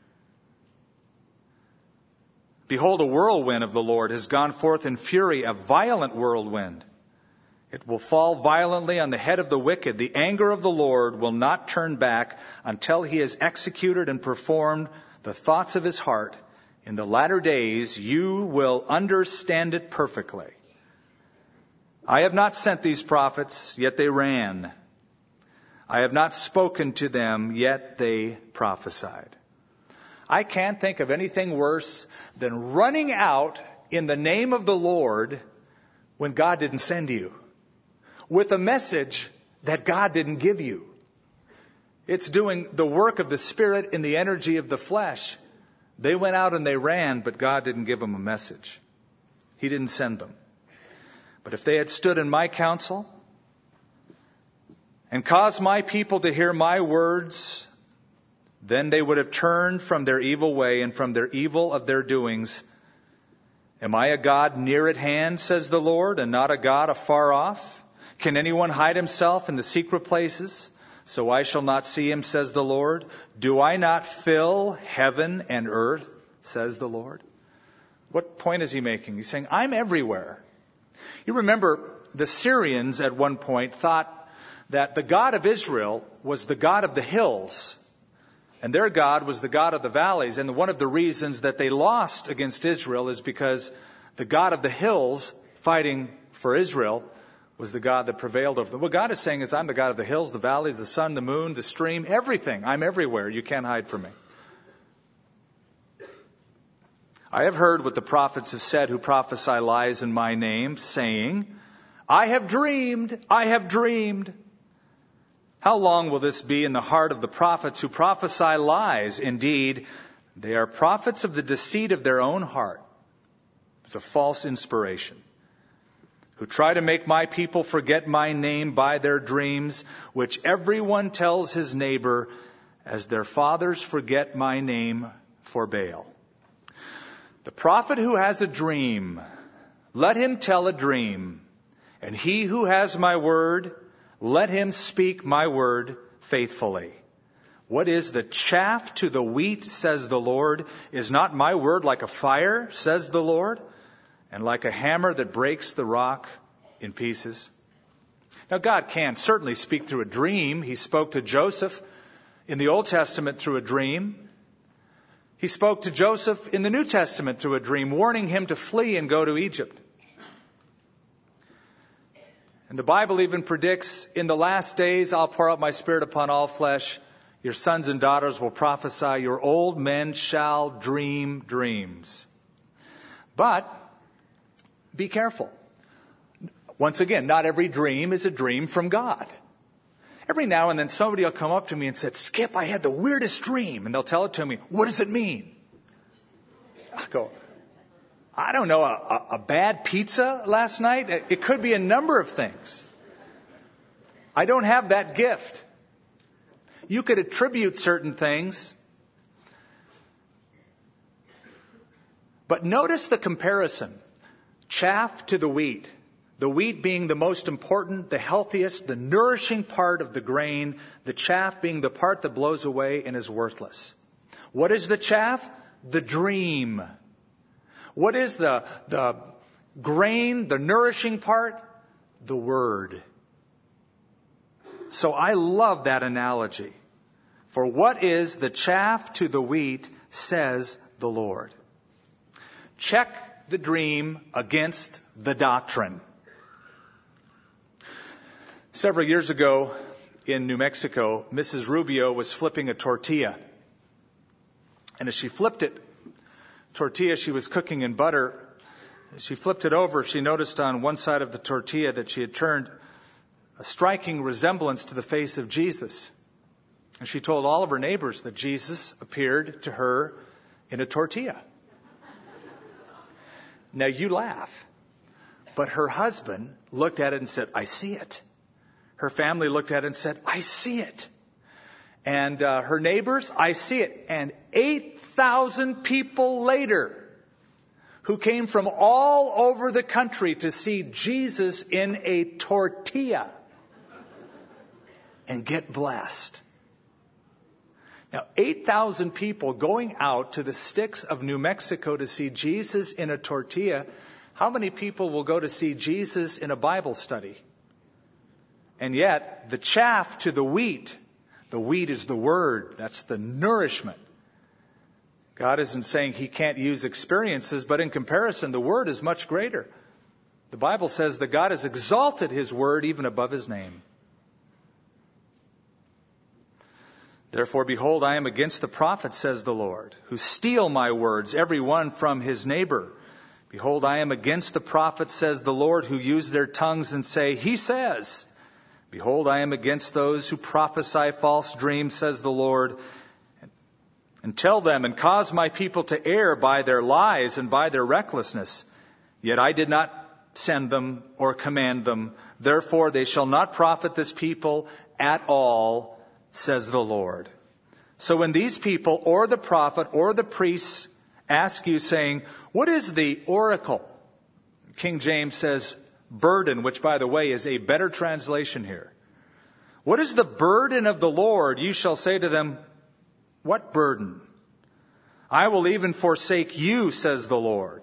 Speaker 2: Behold, a whirlwind of the Lord has gone forth in fury, a violent whirlwind. It will fall violently on the head of the wicked. The anger of the Lord will not turn back until he has executed and performed the thoughts of his heart. In the latter days, you will understand it perfectly. I have not sent these prophets, yet they ran. I have not spoken to them, yet they prophesied. I can't think of anything worse than running out in the name of the Lord when God didn't send you, with a message that God didn't give you. It's doing the work of the Spirit in the energy of the flesh, They went out and they ran, but God didn't give them a message. He didn't send them. But if they had stood in my counsel and caused my people to hear my words, then they would have turned from their evil way and from their evil of their doings. Am I a God near at hand, says the Lord, and not a God afar off? Can anyone hide himself in the secret places? So I shall not see him, says the Lord. Do I not fill heaven and earth, says the Lord? What point is he making? He's saying, I'm everywhere. You remember the Syrians at one point thought that the God of Israel was the God of the hills, and their God was the God of the valleys. And one of the reasons that they lost against Israel is because the God of the hills, fighting for Israel, was the God that prevailed over them. What God is saying is, I'm the God of the hills, the valleys, the sun, the moon, the stream, everything. I'm everywhere. You can't hide from me. I have heard what the prophets have said who prophesy lies in my name, saying, I have dreamed, I have dreamed. How long will this be in the heart of the prophets who prophesy lies? Indeed, they are prophets of the deceit of their own heart. It's a false inspiration. Who try to make my people forget my name by their dreams, which everyone tells his neighbor, as their fathers forget my name for Baal. The prophet who has a dream, let him tell a dream. And he who has my word, let him speak my word faithfully. What is the chaff to the wheat, says the Lord? Is not my word like a fire, says the Lord? And like a hammer that breaks the rock in pieces. Now God can certainly speak through a dream. He spoke to Joseph in the Old Testament through a dream. He spoke to Joseph in the New Testament through a dream, warning him to flee and go to Egypt. And the Bible even predicts, in the last days I'll pour out my spirit upon all flesh. Your sons and daughters will prophesy. Your old men shall dream dreams. But be careful. Once again, not every dream is a dream from God. Every now and then somebody will come up to me and say, Skip, I had the weirdest dream. And they'll tell it to me. What does it mean? I go, I don't know, a bad pizza last night? It could be a number of things. I don't have that gift. You could attribute certain things. But notice the comparison. Chaff to the wheat. The wheat being the most important, the healthiest, the nourishing part of the grain. The chaff being the part that blows away and is worthless. What is the chaff? The dream. What is the grain, the nourishing part? The word. So I love that analogy. For what is the chaff to the wheat, says the Lord. Check the dream against the doctrine. Several years ago in New Mexico, Mrs. Rubio was flipping a tortilla. And as she flipped it, tortilla she was cooking in butter, as she flipped it over, she noticed on one side of the tortilla that she had turned a striking resemblance to the face of Jesus. And she told all of her neighbors that Jesus appeared to her in a tortilla. Now you laugh, but her husband looked at it and said, I see it. Her family looked at it and said, I see it. And her neighbors, I see it. And 8,000 people later, who came from all over the country to see Jesus in a tortilla and get blessed. Now, 8,000 people going out to the sticks of New Mexico to see Jesus in a tortilla. How many people will go to see Jesus in a Bible study? And yet, the chaff to the wheat is the word. That's the nourishment. God isn't saying he can't use experiences, but in comparison, the word is much greater. The Bible says that God has exalted his word even above his name. Therefore, behold, I am against the prophets, says the Lord, who steal my words, every one from his neighbor. Behold, I am against the prophets, says the Lord, who use their tongues and say, he says. Behold, I am against those who prophesy false dreams, says the Lord, and tell them and cause my people to err by their lies and by their recklessness. Yet I did not send them or command them. Therefore they shall not profit this people at all, says the Lord. So when these people or the prophet or the priests ask you, saying, what is the oracle? King James says burden, which, by the way, is a better translation here. What is the burden of the Lord? You shall say to them, what burden? I will even forsake you, says the Lord.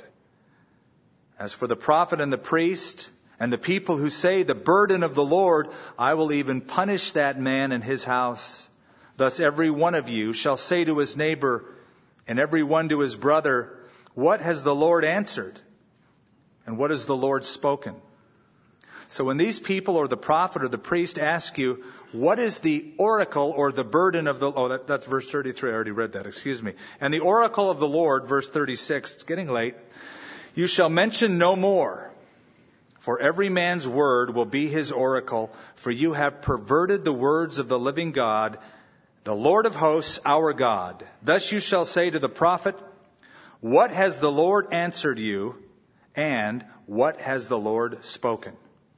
Speaker 2: As for the prophet and the priest and the people who say the burden of the Lord, I will even punish that man and his house. Thus every one of you shall say to his neighbor and every one to his brother, what has the Lord answered? And what has the Lord spoken? So when these people or the prophet or the priest ask you, what is the oracle or the burden of the... that's verse 33. I already read that. Excuse me. And the oracle of the Lord, verse 36. It's getting late. You shall mention no more. For every man's word will be his oracle. For you have perverted the words of the living God, the Lord of hosts, our God. Thus you shall say to the prophet, what has the Lord answered you? And what has the Lord spoken?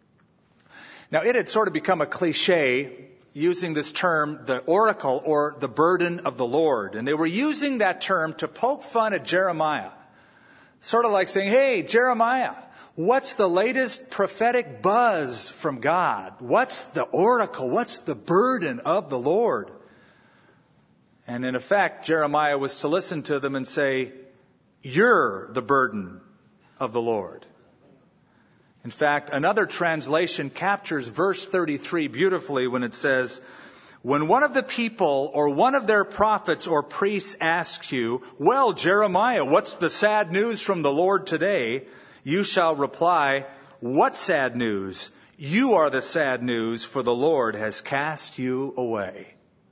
Speaker 2: Now, it had sort of become a cliche using this term, the oracle or the burden of the Lord. And they were using that term to poke fun at Jeremiah. Sort of like saying, hey, Jeremiah, what's the latest prophetic buzz from God? What's the oracle? What's the burden of the Lord? And in effect, Jeremiah was to listen to them and say, you're the burden of the Lord. In fact, another translation captures verse 33 beautifully when it says, when one of the people or one of their prophets or priests asks you, well, Jeremiah, what's the sad news from the Lord today? You shall reply, what sad news? You are the sad news, for the Lord has cast you away.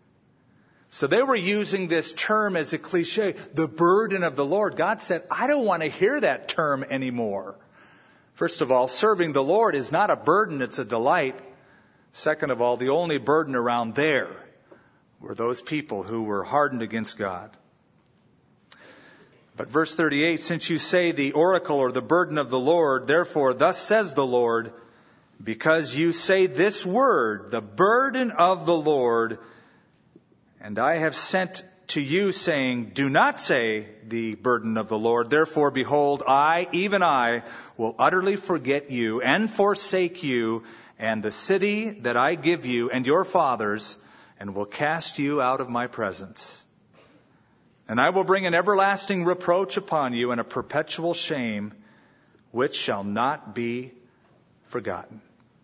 Speaker 2: So they were using this term as a cliche, the burden of the Lord. God said, I don't want to hear that term anymore. First of all, serving the Lord is not a burden, it's a delight. Second of all, the only burden around there were those people who were hardened against God. But verse 38, since you say the oracle or the burden of the Lord, therefore thus says the Lord, because you say this word, the burden of the Lord, and I have sent to you saying, do not say the burden of the Lord. Therefore, behold, I, even I, will utterly forget you and forsake you and the city that I give you and your fathers, and will cast you out of my presence. And I will bring an everlasting reproach upon you and a perpetual shame, which shall not be forgotten.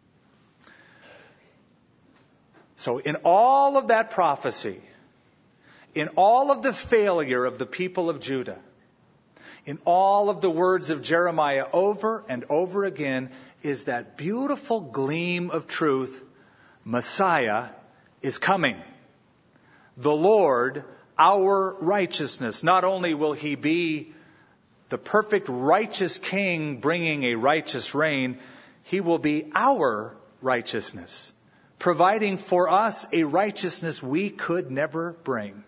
Speaker 2: So in all of that prophecy, in all of the failure of the people of Judah, in all of the words of Jeremiah over and over again, is that beautiful gleam of truth. Messiah is coming. The Lord, our righteousness. Not only will he be the perfect righteous king bringing a righteous reign, he will be our righteousness, providing for us a righteousness we could never bring.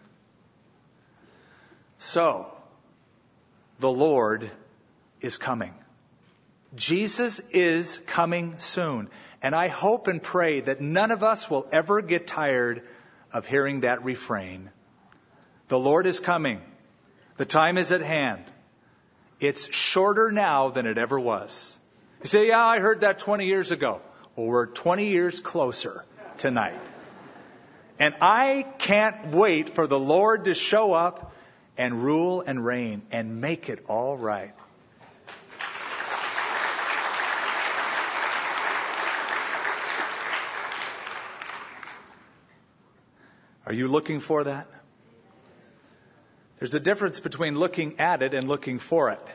Speaker 2: So, the Lord is coming. Jesus is coming soon. And I hope and pray that none of us will ever get tired of hearing that refrain. The Lord is coming. The time is at hand. It's shorter now than it ever was. You say, yeah, I heard that 20 years ago. Well, we're 20 years closer tonight. And I can't wait for the Lord to show up and rule and reign and make it all right. Are you looking for that? There's a difference between looking at it and looking for it.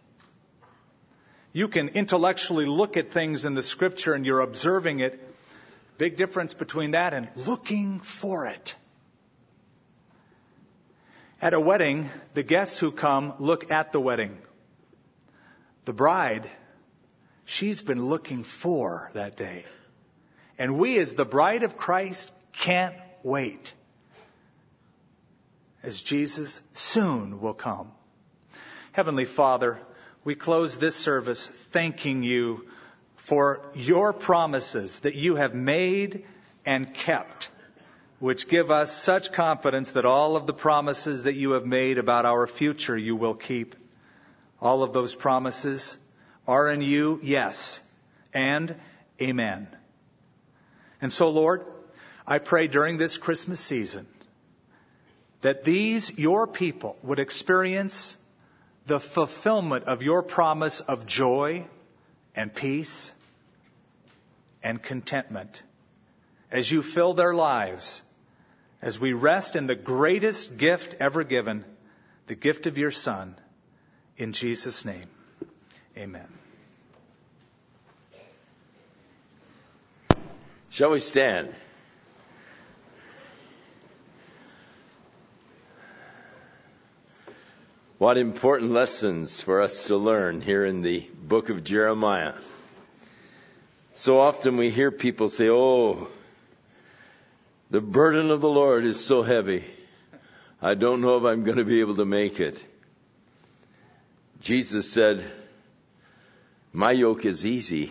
Speaker 2: You can intellectually look at things in the scripture and you're observing it. Big difference between that and looking for it. At a wedding, the guests who come look at the wedding. The bride, she's been looking for that day. And we as the bride of Christ can't wait. as Jesus soon will come. Heavenly Father, we close this service thanking you for your promises that you have made and kept, which give us such confidence that all of the promises that you have made about our future you will keep. All of those promises are in you, yes, and amen. And so, Lord, I pray during this Christmas season that these, your people, would experience the fulfillment of your promise of joy and peace and contentment as you fill their lives, as we rest in the greatest gift ever given, the gift of your Son. In Jesus' name, amen.
Speaker 1: Shall we stand? What important lessons for us to learn here in the book of Jeremiah. So often we hear people say, oh, the burden of the Lord is so heavy. I don't know if I'm going to be able to make it. Jesus said, my yoke is easy.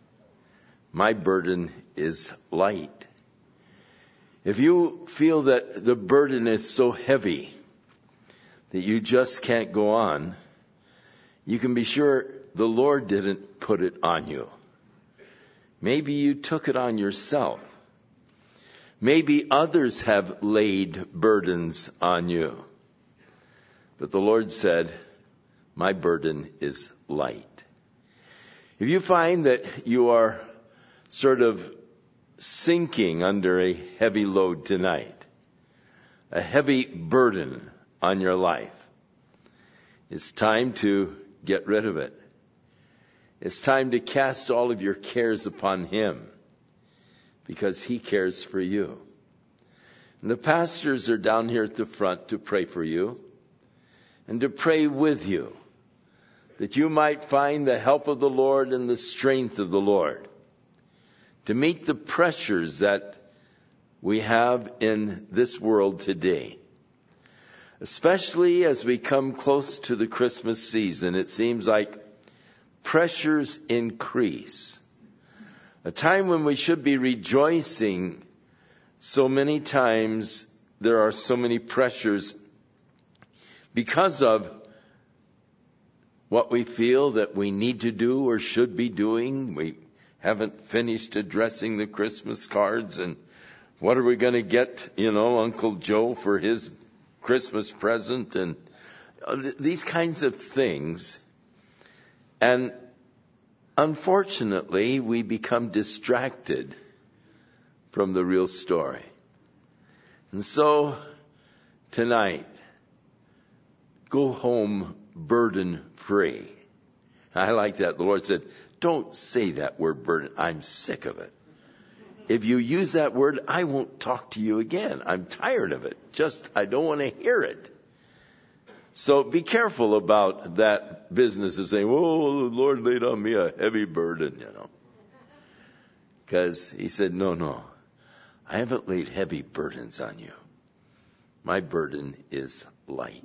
Speaker 1: My burden is light. If you feel that the burden is so heavy that you just can't go on, you can be sure the Lord didn't put it on you. Maybe you took it on yourself. Maybe others have laid burdens on you. But the Lord said, my burden is light. If you find that you are sort of sinking under a heavy load tonight, a heavy burden on your life, it's time to get rid of it. It's time to cast all of your cares upon Him, because He cares for you. And the pastors are down here at the front to pray for you and to pray with you, that you might find the help of the Lord and the strength of the Lord to meet the pressures that we have in this world today. Especially as we come close to the Christmas season, it seems like pressures increase. A time when we should be rejoicing, so many times there are so many pressures because of what we feel that we need to do or should be doing. We haven't finished addressing the Christmas cards, and what are we going to get, Uncle Joe for his Christmas present, and these kinds of things. And unfortunately, we become distracted from the real story. And so tonight, go home burden free. I like that. The Lord said, don't say that word burden. I'm sick of it. If you use that word, I won't talk to you again. I'm tired of it. I don't want to hear it. So be careful about that business of saying, oh, the Lord laid on me a heavy burden, Because He said, no, I haven't laid heavy burdens on you. My burden is light.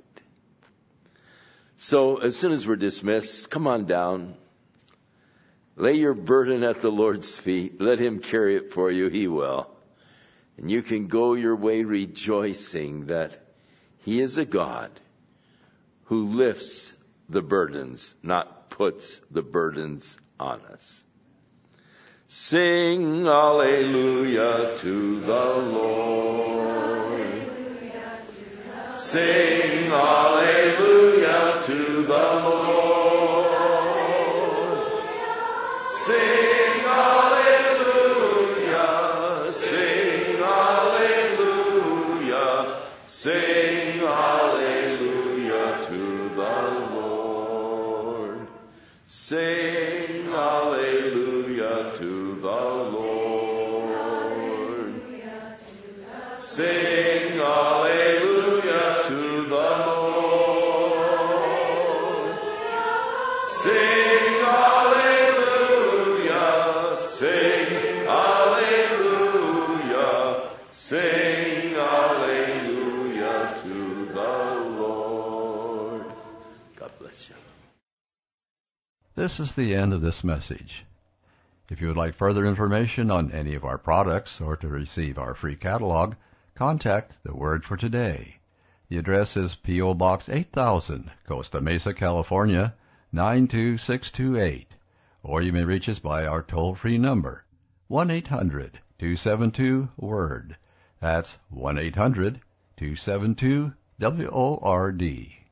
Speaker 1: So as soon as we're dismissed, come on down. Lay your burden at the Lord's feet. Let Him carry it for you. He will. And you can go your way rejoicing that He is a God who lifts the burdens, not puts the burdens on us. Sing Alleluia to the Lord. Sing Alleluia to the Lord. Sing Alleluia. Sing Alleluia. Sing Alleluia to the Lord. Sing Alleluia to the Lord. Sing Alleluia to the Lord. Sing Alleluia. Sing Alleluia. Sing Alleluia to the Lord. God bless you.
Speaker 3: This is the end of this message. If you would like further information on any of our products or to receive our free catalog, contact The Word for Today. The address is P.O. Box 8000, Costa Mesa, California, 92628. Or you may reach us by our toll-free number, 1-800-272-WORD. That's 1-800-272-WORD.